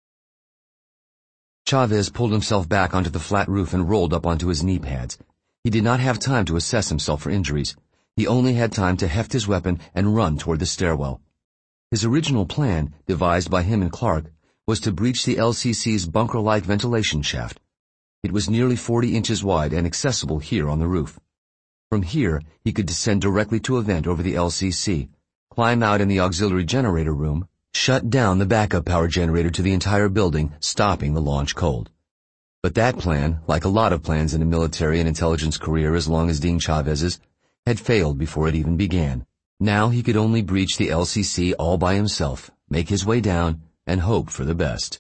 Chavez pulled himself back onto the flat roof and rolled up onto his knee pads. He did not have time to assess himself for injuries. He only had time to heft his weapon and run toward the stairwell. His original plan, devised by him and Clark, was to breach the L C C's bunker-like ventilation shaft. It was nearly forty inches wide and accessible here on the roof. From here, he could descend directly to a vent over the L C C, climb out in the auxiliary generator room, shut down the backup power generator to the entire building, stopping the launch cold. But that plan, like a lot of plans in a military and intelligence career as long as Ding Chavez's, had failed before it even began. Now he could only breach the L C C all by himself, make his way down, and hope for the best.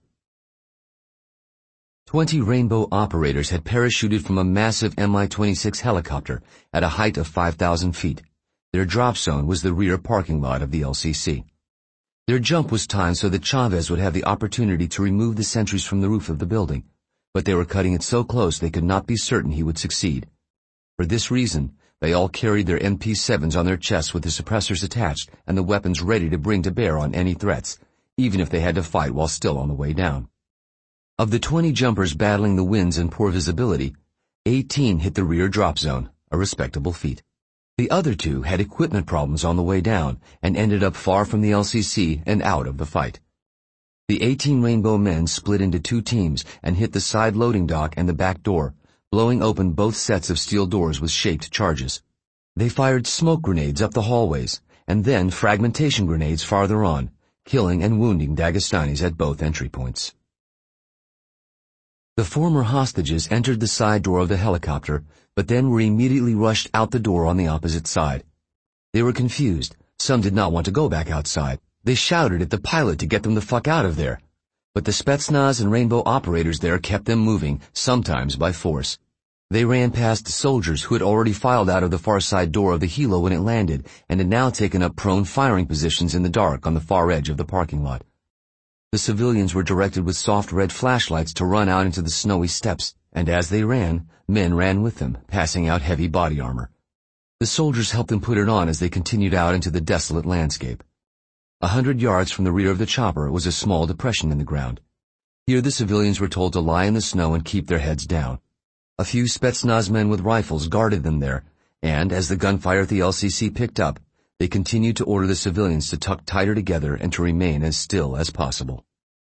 Twenty Rainbow operators had parachuted from a massive M I twenty-six helicopter at a height of five thousand feet. Their drop zone was the rear parking lot of the L C C. Their jump was timed so that Chavez would have the opportunity to remove the sentries from the roof of the building, but they were cutting it so close they could not be certain he would succeed. For this reason, they all carried their M P sevens on their chests with the suppressors attached and the weapons ready to bring to bear on any threats, even if they had to fight while still on the way down. Of the twenty jumpers battling the winds and poor visibility, eighteen hit the rear drop zone, a respectable feat. The other two had equipment problems on the way down and ended up far from the L C C and out of the fight. The eighteen Rainbow men split into two teams and hit the side loading dock and the back door, blowing open both sets of steel doors with shaped charges. They fired smoke grenades up the hallways, and then fragmentation grenades farther on, killing and wounding Dagestanis at both entry points. The former hostages entered the side door of the helicopter, but then were immediately rushed out the door on the opposite side. They were confused. Some did not want to go back outside. They shouted at the pilot to get them the fuck out of there. But the Spetsnaz and Rainbow operators there kept them moving, sometimes by force. They ran past soldiers who had already filed out of the far side door of the helo when it landed and had now taken up prone firing positions in the dark on the far edge of the parking lot. The civilians were directed with soft red flashlights to run out into the snowy steppes, and as they ran, men ran with them, passing out heavy body armor. The soldiers helped them put it on as they continued out into the desolate landscape. A hundred yards from the rear of the chopper was a small depression in the ground. Here the civilians were told to lie in the snow and keep their heads down. A few Spetsnaz men with rifles guarded them there, and as the gunfire at the L C C picked up, they continued to order the civilians to tuck tighter together and to remain as still as possible.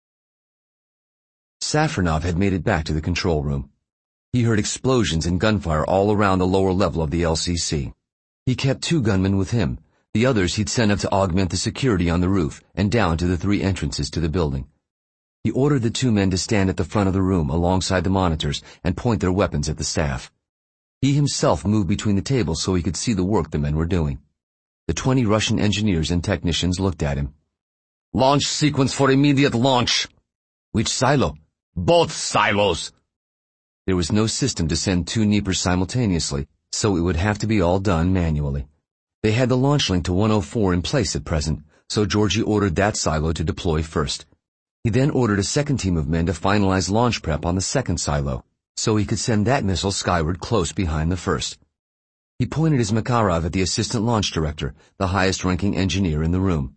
Safronov had made it back to the control room. He heard explosions and gunfire all around the lower level of the L C C. He kept two gunmen with him. The others he'd sent up to augment the security on the roof and down to the three entrances to the building. He ordered the two men to stand at the front of the room alongside the monitors and point their weapons at the staff. He himself moved between the tables so he could see the work the men were doing. The twenty Russian engineers and technicians looked at him. Launch sequence for immediate launch. Which silo? Both silos. There was no system to send two Dniepers simultaneously, so it would have to be all done manually. They had the launch link to one oh four in place at present, so Georgie ordered that silo to deploy first. He then ordered a second team of men to finalize launch prep on the second silo, so he could send that missile skyward close behind the first. He pointed his Makarov at the assistant launch director, the highest-ranking engineer in the room.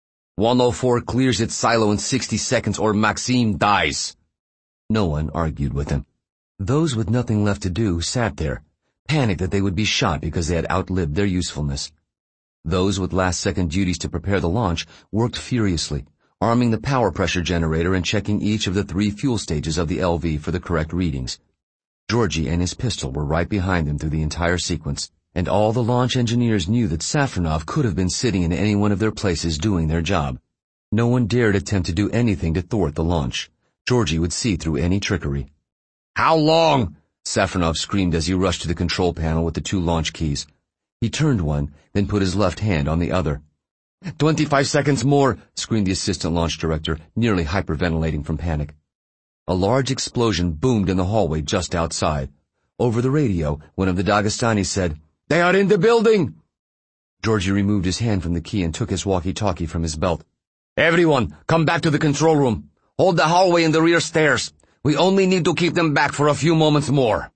one oh four clears its silo in sixty seconds or Maxim dies. No one argued with him. Those with nothing left to do sat there, panicked that they would be shot because they had outlived their usefulness. Those with last-second duties to prepare the launch worked furiously, arming the power pressure generator and checking each of the three fuel stages of the L V for the correct readings. Georgie and his pistol were right behind them through the entire sequence, and all the launch engineers knew that Safronov could have been sitting in any one of their places doing their job. No one dared attempt to do anything to thwart the launch. Georgie would see through any trickery. How long? Safronov screamed as he rushed to the control panel with the two launch keys. He turned one, then put his left hand on the other. Twenty-five seconds more, screamed the assistant launch director, nearly hyperventilating from panic. A large explosion boomed in the hallway just outside. Over the radio, one of the Dagestanis said, "They are in the building!" Georgie removed his hand from the key and took his walkie-talkie from his belt. "Everyone, come back to the control room. Hold the hallway and the rear stairs. We only need to keep them back for a few moments more."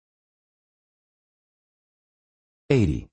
eighty.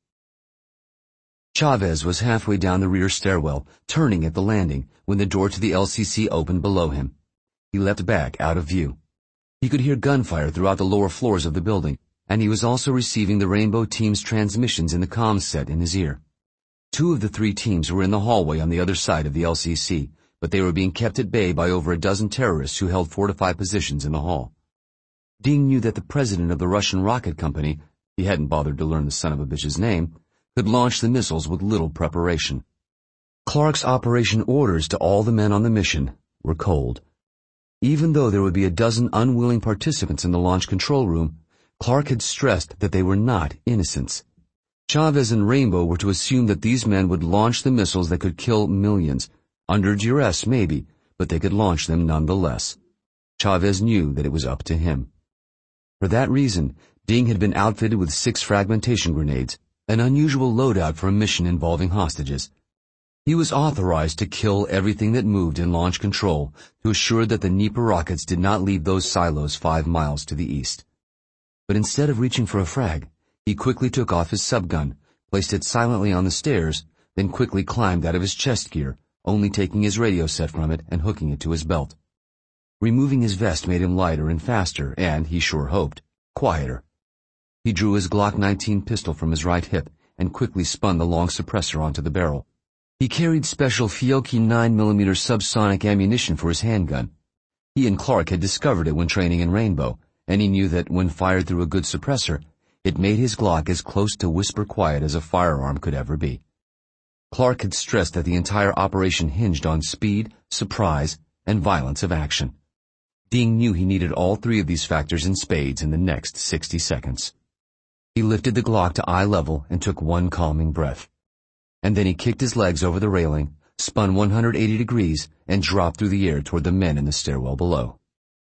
Chavez was halfway down the rear stairwell, turning at the landing, when the door to the L C C opened below him. He leapt back out of view. He could hear gunfire throughout the lower floors of the building, and he was also receiving the Rainbow team's transmissions in the comms set in his ear. Two of the three teams were in the hallway on the other side of the L C C, but they were being kept at bay by over a dozen terrorists who held fortified positions in the hall. Ding knew that the president of the Russian rocket company, he hadn't bothered to learn the son of a bitch's name, could launch the missiles with little preparation. Clark's operation orders to all the men on the mission were cold. Even though there would be a dozen unwilling participants in the launch control room, Clark had stressed that they were not innocents. Chavez and Rainbow were to assume that these men would launch the missiles that could kill millions. Under duress, maybe, but they could launch them nonetheless. Chavez knew that it was up to him. For that reason, Ding had been outfitted with six fragmentation grenades, an unusual loadout for a mission involving hostages. He was authorized to kill everything that moved in launch control to assure that the Dnieper rockets did not leave those silos five miles to the east. But instead of reaching for a frag, he quickly took off his subgun, placed it silently on the stairs, then quickly climbed out of his chest gear, only taking his radio set from it and hooking it to his belt. Removing his vest made him lighter and faster and, he sure hoped, quieter. He drew his Glock nineteen pistol from his right hip and quickly spun the long suppressor onto the barrel. He carried special Fiocchi nine millimeter subsonic ammunition for his handgun. He and Clark had discovered it when training in Rainbow, and he knew that when fired through a good suppressor, it made his Glock as close to whisper quiet as a firearm could ever be. Clark had stressed that the entire operation hinged on speed, surprise, and violence of action. Ding knew he needed all three of these factors in spades in the next sixty seconds. He lifted the Glock to eye level and took one calming breath. And then he kicked his legs over the railing, spun one hundred eighty degrees, and dropped through the air toward the men in the stairwell below.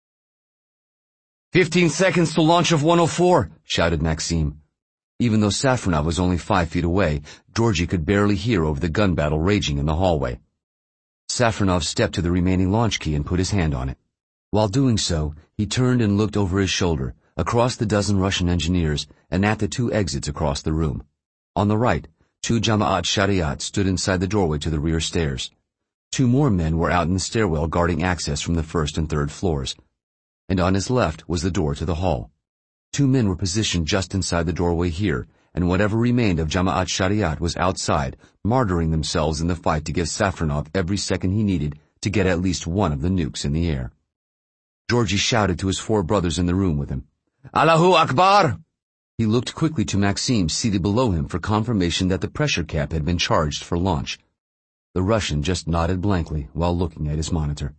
Fifteen seconds to launch of one oh four, shouted Maxim. Even though Safronov was only five feet away, Georgie could barely hear over the gun battle raging in the hallway. Safronov stepped to the remaining launch key and put his hand on it. While doing so, he turned and looked over his shoulder, across the dozen Russian engineers, and at the two exits across the room. On the right, two Jamaat Shariat stood inside the doorway to the rear stairs, Two more men were out in the stairwell guarding access from the first and third floors. And on his left was the door to the hall. Two men were positioned just inside the doorway here, and whatever remained of Jamaat Shariat was outside, martyring themselves in the fight to give Safronov every second he needed to get at least one of the nukes in the air. Georgie shouted to his four brothers in the room with him, "Allahu Akbar!" He looked quickly to Maxim seated below him for confirmation that the pressure cap had been charged for launch. The Russian just nodded blankly while looking at his monitor.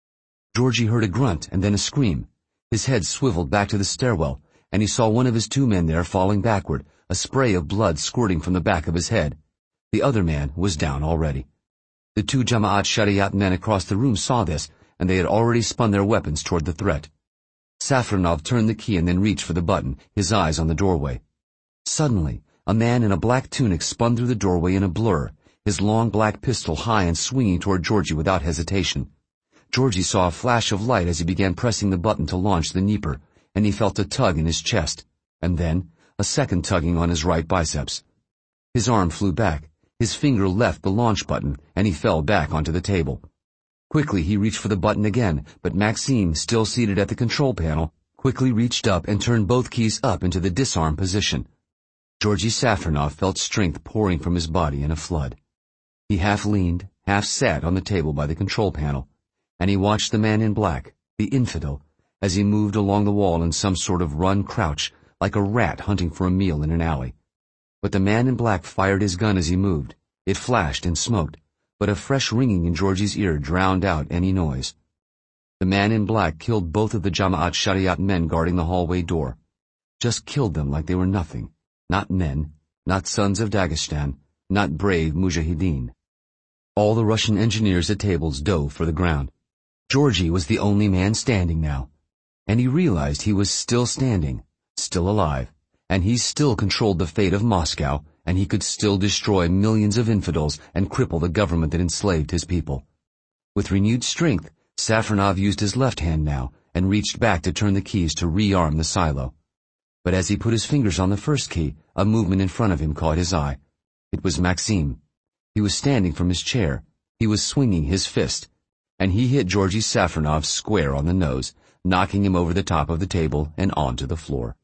Georgie heard a grunt and then a scream. His head swiveled back to the stairwell, and he saw one of his two men there falling backward, a spray of blood squirting from the back of his head. The other man was down already. The two Jamaat Shariat men across the room saw this, and they had already spun their weapons toward the threat. Safronov turned the key and then reached for the button, his eyes on the doorway. Suddenly, a man in a black tunic spun through the doorway in a blur, his long black pistol high and swinging toward Georgie without hesitation. Georgie saw a flash of light as he began pressing the button to launch the Dnieper, and he felt a tug in his chest, and then a second tugging on his right biceps. His arm flew back, his finger left the launch button, and he fell back onto the table. Quickly he reached for the button again, but Maxim, still seated at the control panel, quickly reached up and turned both keys up into the disarm position. Georgie Safronov felt strength pouring from his body in a flood. He half leaned, half sat on the table by the control panel, and he watched the man in black, the infidel, as he moved along the wall in some sort of run crouch, like a rat hunting for a meal in an alley. But the man in black fired his gun as he moved. It flashed and smoked, but a fresh ringing in Georgie's ear drowned out any noise. The man in black killed both of the Jamaat Shariat men guarding the hallway door. Just killed them like they were nothing. Not men, not sons of Dagestan, not brave mujahideen. All the Russian engineers at tables dove for the ground. Georgie was the only man standing now, and he realized he was still standing, still alive, and he still controlled the fate of Moscow, and he could still destroy millions of infidels and cripple the government that enslaved his people. With renewed strength, Safronov used his left hand now and reached back to turn the keys to rearm the silo. But as he put his fingers on the first key, a movement in front of him caught his eye. It was Maxim. He was standing from his chair. He was swinging his fist, and he hit Georgie Safronov square on the nose, knocking him over the top of the table and onto the floor.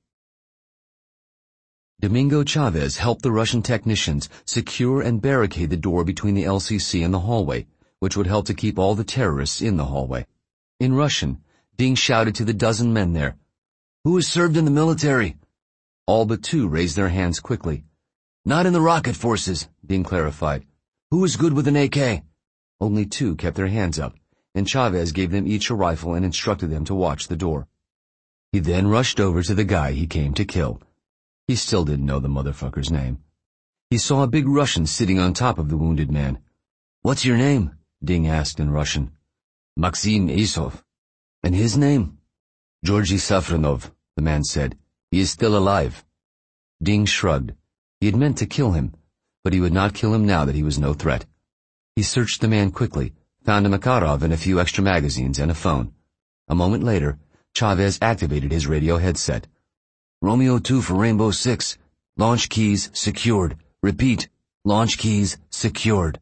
Domingo Chavez helped the Russian technicians secure and barricade the door between the L C C and the hallway, which would help to keep all the terrorists in the hallway. In Russian, Ding shouted to the dozen men there, "Who has served in the military?" All but two raised their hands quickly. "Not in the rocket forces," Ding clarified. "Who is good with an A K?" Only two kept their hands up, and Chavez gave them each a rifle and instructed them to watch the door. He then rushed over to the guy he came to kill. He still didn't know the motherfucker's name. He saw a big Russian sitting on top of the wounded man. "What's your name?" Ding asked in Russian. "Maxim Isov." "And his name?" "Georgie Safronov," the man said. "He is still alive." Ding shrugged. He had meant to kill him, but he would not kill him now that he was no threat. He searched the man quickly, found a Makarov and a few extra magazines and a phone. A moment later, Chavez activated his radio headset. "Romeo two for Rainbow six. Launch keys secured. Repeat, launch keys secured."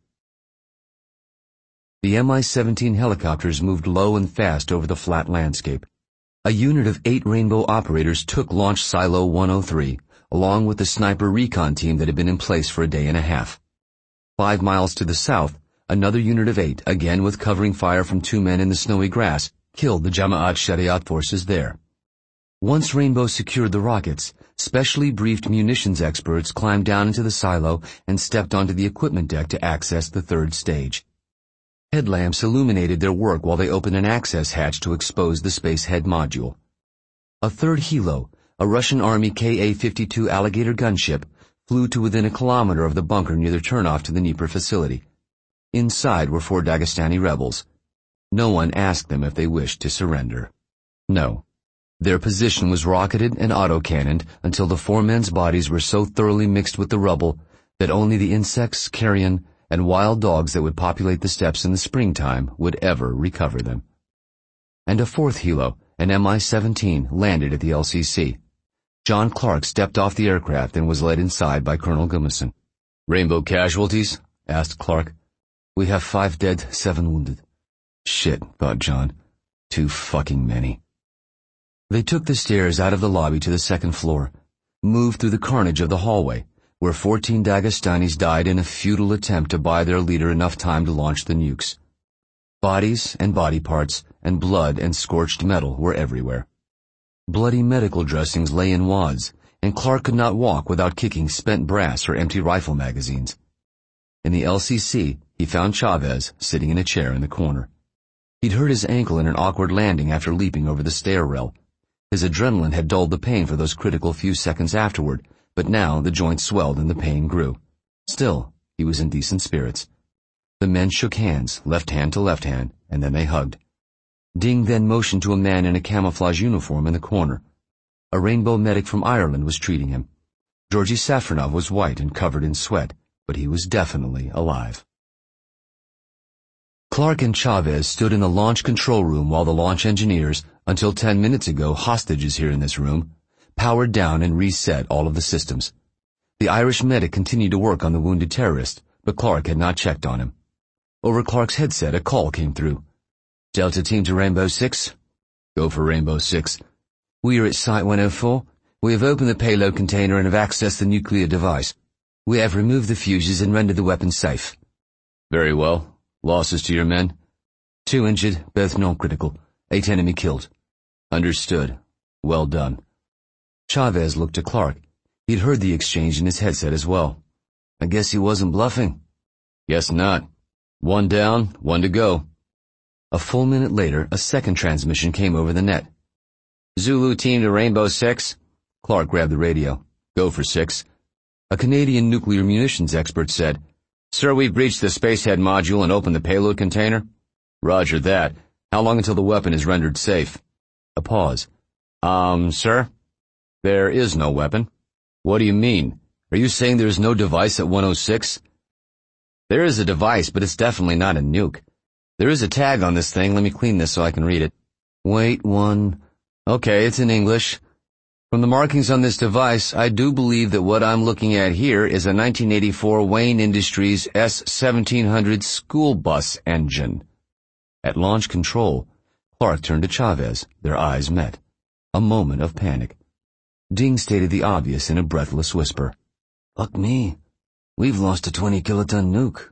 The M I seventeen helicopters moved low and fast over the flat landscape. A unit of eight Rainbow operators took Launch Silo one oh three, along with the sniper recon team that had been in place for a day and a half. Five miles to the south, another unit of eight, again with covering fire from two men in the snowy grass, killed the Jamaat Shariat forces there. Once Rainbow secured the rockets, specially briefed munitions experts climbed down into the silo and stepped onto the equipment deck to access the third stage. Headlamps illuminated their work while they opened an access hatch to expose the space head module. A third helo, a Russian Army K A fifty-two Alligator gunship, flew to within a kilometer of the bunker near the turnoff to the Dnieper facility. Inside were four Dagestani rebels. No one asked them if they wished to surrender. No. Their position was rocketed and auto-cannoned until the four men's bodies were so thoroughly mixed with the rubble that only the insects, carrion, and wild dogs that would populate the steppes in the springtime would ever recover them. And a fourth helo, an M I seventeen, landed at the L C C. John Clark stepped off the aircraft and was led inside by Colonel Gummison. "Rainbow casualties?" asked Clark. We have five dead, seven wounded. Shit, thought John. Too fucking many. They took the stairs out of the lobby to the second floor, moved through the carnage of the hallway, where fourteen Dagestanis died in a futile attempt to buy their leader enough time to launch the nukes. Bodies and body parts and blood and scorched metal were everywhere. Bloody medical dressings lay in wads, and Clark could not walk without kicking spent brass or empty rifle magazines. In the L C C, he found Chavez sitting in a chair in the corner. He'd hurt his ankle in an awkward landing after leaping over the stair rail. His adrenaline had dulled the pain for those critical few seconds afterward, but now the joint swelled and the pain grew. Still, he was in decent spirits. The men shook hands, left hand to left hand, and then they hugged. Ding then motioned to a man in a camouflage uniform in the corner. A rainbow medic from Ireland was treating him. Georgy Safronov was white and covered in sweat, but he was definitely alive. Clark and Chavez stood in the launch control room while the launch engineers, until ten minutes ago hostages here in this room, powered down and reset all of the systems. The Irish medic continued to work on the wounded terrorist, but Clark had not checked on him. Over Clark's headset, a call came through. Delta Team to Rainbow Six. Go for Rainbow Six. We are at Site one oh four. We have opened the payload container and have accessed the nuclear device. We have removed the fuses and rendered the weapon safe. Very well. Losses to your men? Two injured, both non-critical. Eight enemy killed. Understood. Well done. Chavez looked at Clark. He'd heard the exchange in his headset as well. I guess he wasn't bluffing. Guess not. One down, one to go. A full minute later, a second transmission came over the net. Zulu Team to Rainbow Six. Clark grabbed the radio. Go for six. A Canadian nuclear munitions expert said, Sir, we've breached the spacehead module and opened the payload container. Roger that. How long until the weapon is rendered safe? A pause. Um, sir? There is no weapon. What do you mean? Are you saying there is no device at one oh six? There is a device, but it's definitely not a nuke. There is a tag on this thing. Let me clean this so I can read it. Wait, one. Okay, it's in English. From the markings on this device, I do believe that what I'm looking at here is a nineteen eighty-four Wayne Industries S seventeen hundred school bus engine. At launch control, Clark turned to Chavez. Their eyes met. A moment of panic. Ding stated the obvious in a breathless whisper. Fuck me. We've lost a twenty kiloton nuke.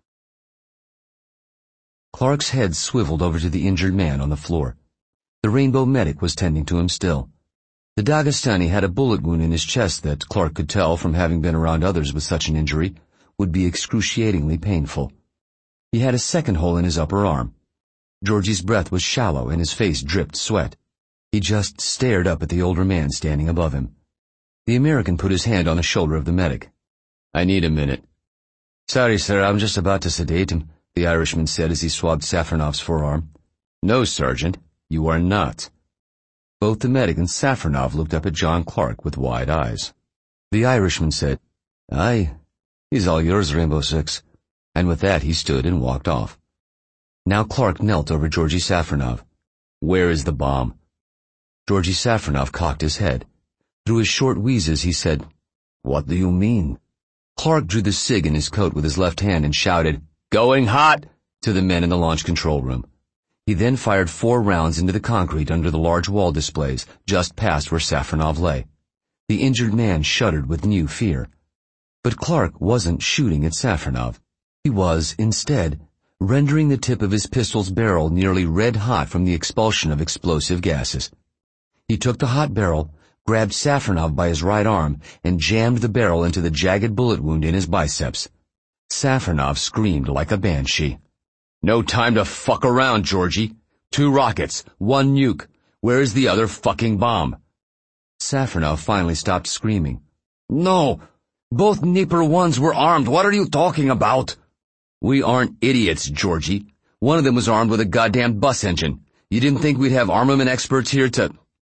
Clark's head swiveled over to the injured man on the floor. The rainbow medic was tending to him still. The Dagestani had a bullet wound in his chest that, Clark could tell from having been around others with such an injury, would be excruciatingly painful. He had a second hole in his upper arm. Georgie's breath was shallow and his face dripped sweat. He just stared up at the older man standing above him. The American put his hand on the shoulder of the medic. I need a minute. Sorry, sir, I'm just about to sedate him, the Irishman said as he swabbed Safronov's forearm. No, Sergeant, you are not. Both the medic and Safronov looked up at John Clark with wide eyes. The Irishman said, Aye, he's all yours, Rainbow Six. And with that he stood and walked off. Now Clark knelt over Georgy Safronov. Where is the bomb? Georgy Safronov cocked his head. Through his short wheezes he said, What do you mean? Clark drew the cig in his coat with his left hand and shouted, Going hot! To the men in the launch control room. He then fired four rounds into the concrete under the large wall displays, just past where Safronov lay. The injured man shuddered with new fear. But Clark wasn't shooting at Safronov. He was, instead, rendering the tip of his pistol's barrel nearly red-hot from the expulsion of explosive gases. He took the hot barrel, grabbed Safronov by his right arm, and jammed the barrel into the jagged bullet wound in his biceps. Safronov screamed like a banshee. No time to fuck around, Georgie. Two rockets, one nuke. Where is the other fucking bomb? Safronov finally stopped screaming. No! Both Dnieper ones were armed. What are you talking about? We aren't idiots, Georgie. One of them was armed with a goddamn bus engine. You didn't think we'd have armament experts here to...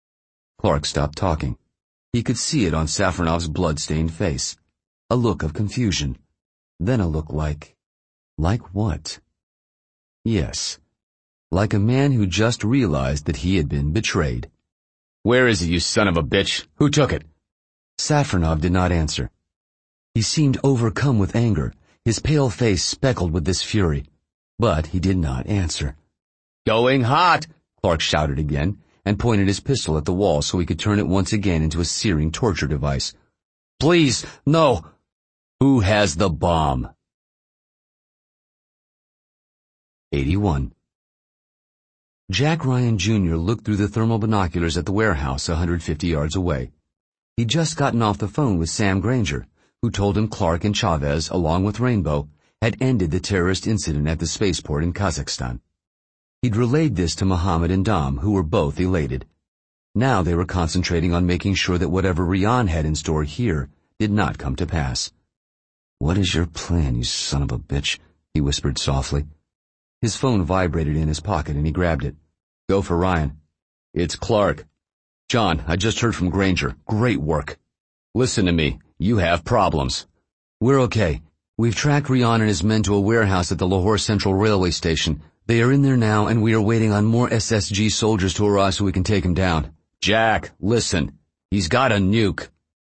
Clark stopped talking. He could see it on Safronov's blood-stained face. A look of confusion. Then a look like... Like what? Yes. Like a man who just realized that he had been betrayed. Where is it, you son of a bitch? Who took it? Safronov did not answer. He seemed overcome with anger, his pale face speckled with this fury. But he did not answer. "Going hot!" Clark shouted again, and pointed his pistol at the wall so he could turn it once again into a searing torture device. "Please, no! Who has the bomb?" eighty-one. Jack Ryan Junior looked through the thermal binoculars at the warehouse a hundred fifty yards away. He'd just gotten off the phone with Sam Granger, who told him Clark and Chavez, along with Rainbow, had ended the terrorist incident at the spaceport in Kazakhstan. He'd relayed this to Mohammed and Dom, who were both elated. Now they were concentrating on making sure that whatever Rian had in store here did not come to pass. "What is your plan, you son of a bitch?" he whispered softly. His phone vibrated in his pocket and he grabbed it. "Go for Ryan." "It's Clark. John, I just heard from Granger. Great work. Listen to me. You have problems." "We're okay. We've tracked Rian and his men to a warehouse at the Lahore Central Railway Station. They are in there now, and we are waiting on more S S G soldiers to arrive so we can take him down." "Jack, listen. He's got a nuke."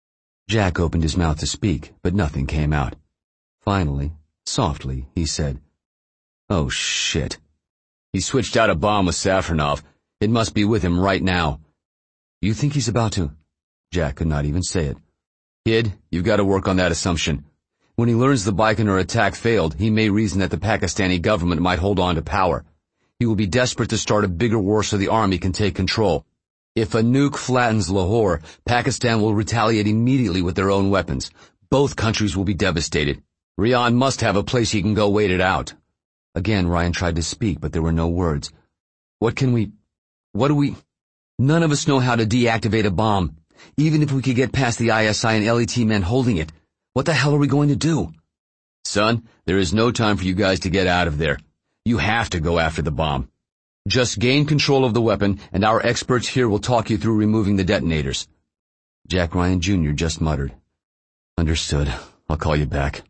Jack opened his mouth to speak, but nothing came out. Finally, softly, he said, "Oh, shit." "He switched out a bomb with Safronov. It must be with him right now." "You think he's about to—" Jack could not even say it. "Kid, you've got to work on that assumption. When he learns the Baikonur attack failed, he may reason that the Pakistani government might hold on to power. He will be desperate to start a bigger war so the army can take control. If a nuke flattens Lahore, Pakistan will retaliate immediately with their own weapons. Both countries will be devastated. Rian must have a place he can go wait it out." Again, Ryan tried to speak, but there were no words. "What can we... what do we... None of us know how to deactivate a bomb. Even if we could get past the I S I and L E T men holding it, what the hell are we going to do?" "Son, there is no time for you guys to get out of there. You have to go after the bomb. Just gain control of the weapon, and our experts here will talk you through removing the detonators." Jack Ryan Junior just muttered, "Understood. I'll call you back."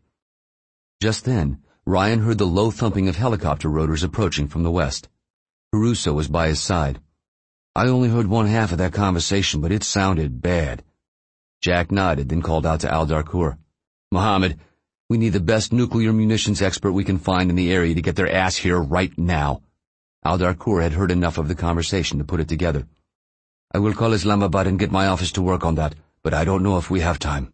Just then, Ryan heard the low thumping of helicopter rotors approaching from the west. Caruso was by his side. "I only heard one half of that conversation, but it sounded bad." Jack nodded, then called out to Al Darkur. "Mohammed, we need the best nuclear munitions expert we can find in the area to get their ass here right now." Al Darkur had heard enough of the conversation to put it together. "I will call Islamabad and get my office to work on that, but I don't know if we have time."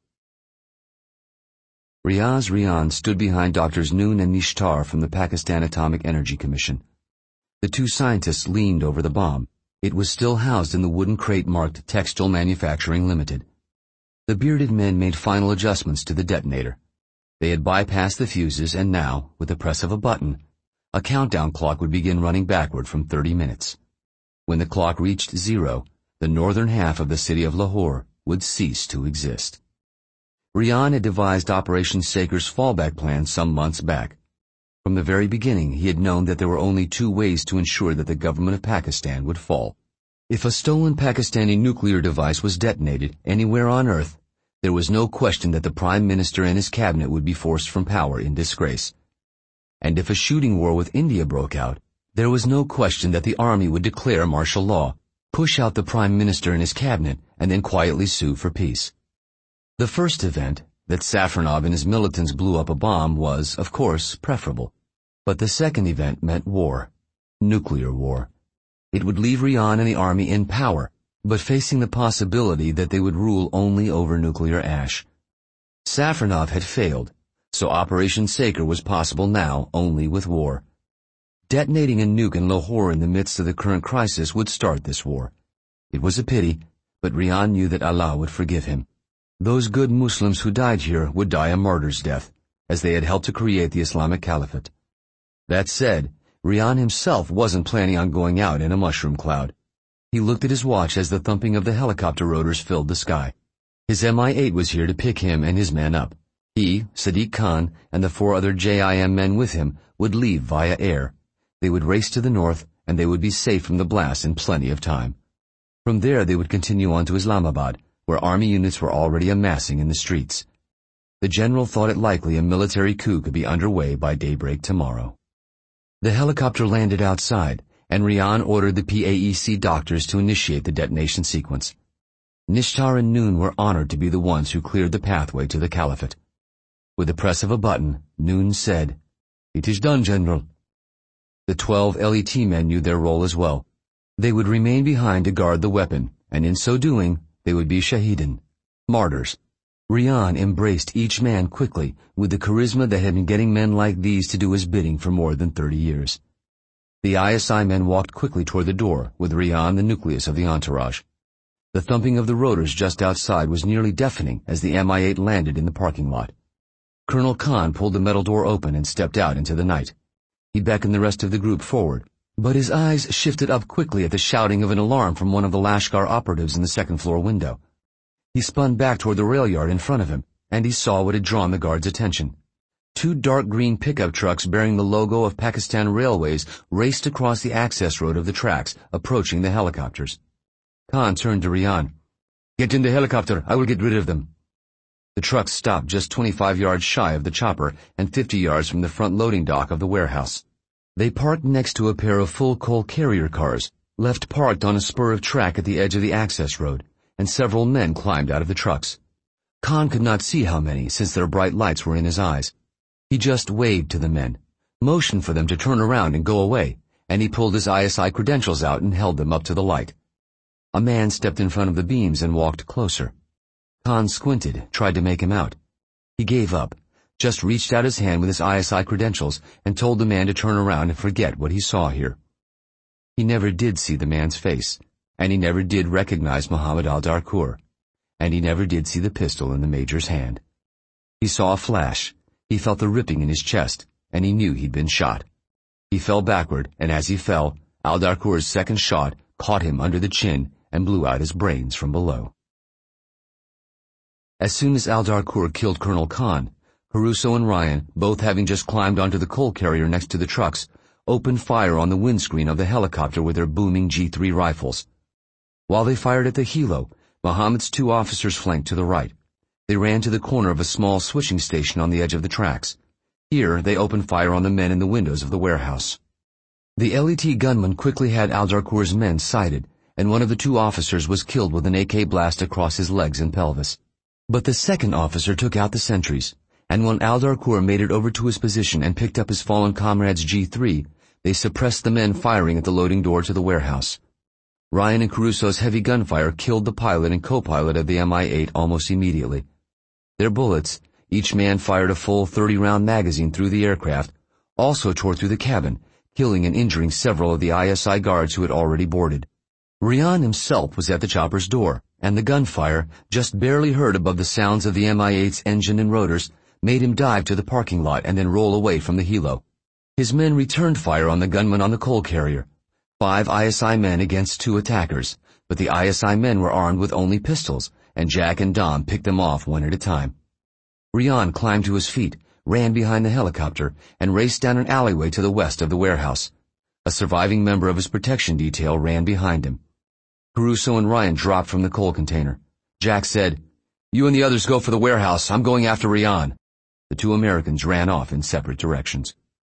Riaz Rian stood behind Doctors Noon and Nishtar from the Pakistan Atomic Energy Commission. The two scientists leaned over the bomb. It was still housed in the wooden crate marked Textile Manufacturing Limited. The bearded men made final adjustments to the detonator. They had bypassed the fuses, and now, with the press of a button, a countdown clock would begin running backward from thirty minutes. When the clock reached zero, the northern half of the city of Lahore would cease to exist. Rian had devised Operation Saker's fallback plan some months back. From the very beginning, he had known that there were only two ways to ensure that the government of Pakistan would fall. If a stolen Pakistani nuclear device was detonated anywhere on Earth, there was no question that the Prime Minister and his cabinet would be forced from power in disgrace. And if a shooting war with India broke out, there was no question that the army would declare martial law, push out the Prime Minister and his cabinet, and then quietly sue for peace. The first event, that Safronov and his militants blew up a bomb, was, of course, preferable. But the second event meant war. Nuclear war. It would leave Rian and the army in power, but facing the possibility that they would rule only over nuclear ash. Safronov had failed, so Operation Saker was possible now only with war. Detonating a nuke in Lahore in the midst of the current crisis would start this war. It was a pity, but Rian knew that Allah would forgive him. Those good Muslims who died here would die a martyr's death, as they had helped to create the Islamic Caliphate. That said, Rian himself wasn't planning on going out in a mushroom cloud. He looked at his watch as the thumping of the helicopter rotors filled the sky. His M I eight was here to pick him and his men up. He, Sadiq Khan, and the four other J I M men with him would leave via air. They would race to the north, and they would be safe from the blast in plenty of time. From there they would continue on to Islamabad, where army units were already amassing in the streets. The general thought it likely a military coup could be underway by daybreak tomorrow. The helicopter landed outside, and Rian ordered the P A E C doctors to initiate the detonation sequence. Nishtar and Noon were honored to be the ones who cleared the pathway to the Caliphate. With the press of a button, Noon said, "It is done, General." The twelve L E T men knew their role as well. They would remain behind to guard the weapon, and in so doing, they would be shahidin, martyrs. Rian embraced each man quickly with the charisma that had been getting men like these to do his bidding for more than thirty years. The I S I men walked quickly toward the door, with Rian the nucleus of the entourage. The thumping of the rotors just outside was nearly deafening as the M I eight landed in the parking lot. Colonel Khan pulled the metal door open and stepped out into the night. He beckoned the rest of the group forward, but his eyes shifted up quickly at the shouting of an alarm from one of the Lashkar operatives in the second-floor window. He spun back toward the rail yard in front of him, and he saw what had drawn the guard's attention. Two dark green pickup trucks bearing the logo of Pakistan Railways raced across the access road of the tracks, approaching the helicopters. Khan turned to Rian. "Get in the helicopter. I will get rid of them." The trucks stopped just twenty-five yards shy of the chopper and fifty yards from the front loading dock of the warehouse. They parked next to a pair of full coal carrier cars, left parked on a spur of track at the edge of the access road, and several men climbed out of the trucks. Khan could not see how many, since their bright lights were in his eyes. He just waved to the men, motioned for them to turn around and go away, and he pulled his I S I credentials out and held them up to the light. A man stepped in front of the beams and walked closer. Khan squinted, tried to make him out. He gave up, just reached out his hand with his I S I credentials and told the man to turn around and forget what he saw here. He never did see the man's face, and he never did recognize Muhammad al-Darkur, and he never did see the pistol in the major's hand. He saw a flash, he felt the ripping in his chest, and he knew he'd been shot. He fell backward, and as he fell, al-Darkur's second shot caught him under the chin and blew out his brains from below. As soon as al-Darkur killed Colonel Khan, Caruso and Ryan, both having just climbed onto the coal carrier next to the trucks, opened fire on the windscreen of the helicopter with their booming G three rifles. While they fired at the helo, Muhammad's two officers flanked to the right. They ran to the corner of a small switching station on the edge of the tracks. Here, they opened fire on the men in the windows of the warehouse. The L E T gunman quickly had al-Darkur's men sighted, and one of the two officers was killed with an A K blast across his legs and pelvis. But the second officer took out the sentries, and when al-Darkur made it over to his position and picked up his fallen comrade's G three, they suppressed the men firing at the loading door to the warehouse. Ryan and Caruso's heavy gunfire killed the pilot and co-pilot of the M I eight almost immediately. Their bullets, each man fired a full thirty-round magazine through the aircraft, also tore through the cabin, killing and injuring several of the I S I guards who had already boarded. Rian himself was at the chopper's door, and the gunfire, just barely heard above the sounds of the M I eight's engine and rotors, made him dive to the parking lot and then roll away from the helo. His men returned fire on the gunman on the coal carrier. Five I S I men against two attackers, but the I S I men were armed with only pistols, and Jack and Dom picked them off one at a time. Rian climbed to his feet, ran behind the helicopter, and raced down an alleyway to the west of the warehouse. A surviving member of his protection detail ran behind him. Caruso and Ryan dropped from the coal container. Jack said, "You and the others go for the warehouse. I'm going after Rian." The two Americans ran off in separate directions.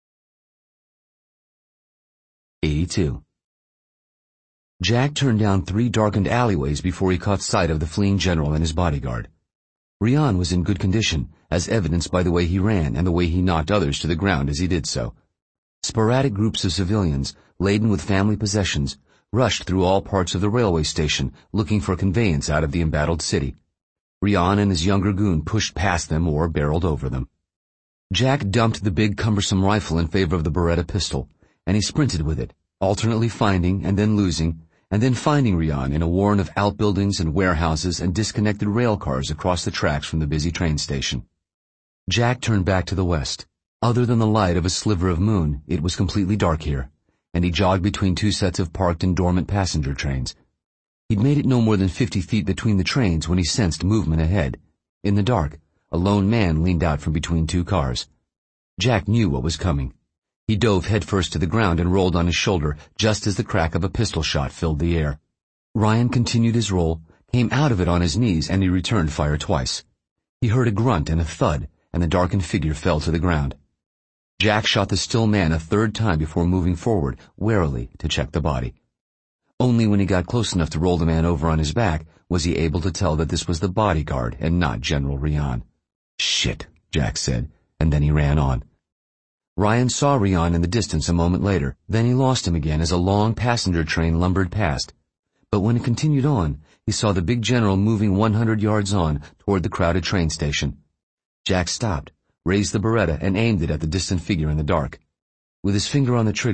eighty-two. Jack turned down three darkened alleyways before he caught sight of the fleeing general and his bodyguard. Rian was in good condition, as evidenced by the way he ran and the way he knocked others to the ground as he did so. Sporadic groups of civilians, laden with family possessions, rushed through all parts of the railway station, looking for conveyance out of the embattled city. Rian and his younger goon pushed past them or barreled over them. Jack dumped the big cumbersome rifle in favor of the Beretta pistol, and he sprinted with it, alternately finding and then losing, and then finding Rian in a warren of outbuildings and warehouses and disconnected rail cars across the tracks from the busy train station. Jack turned back to the west. Other than the light of a sliver of moon, it was completely dark here, and he jogged between two sets of parked and dormant passenger trains. He'd made it no more than fifty feet between the trains when he sensed movement ahead. In the dark, a lone man leaned out from between two cars. Jack knew what was coming. He dove headfirst to the ground and rolled on his shoulder just as the crack of a pistol shot filled the air. Ryan continued his roll, came out of it on his knees, and he returned fire twice. He heard a grunt and a thud, and the darkened figure fell to the ground. Jack shot the still man a third time before moving forward, warily, to check the body. Only when he got close enough to roll the man over on his back was he able to tell that this was the bodyguard and not General Rian. "Shit," Jack said, and then he ran on. Ryan saw Rion in the distance a moment later. Then he lost him again as a long passenger train lumbered past. But when it continued on, he saw the big general moving one hundred yards on toward the crowded train station. Jack stopped, raised the Beretta, and aimed it at the distant figure in the dark. With his finger on the trigger,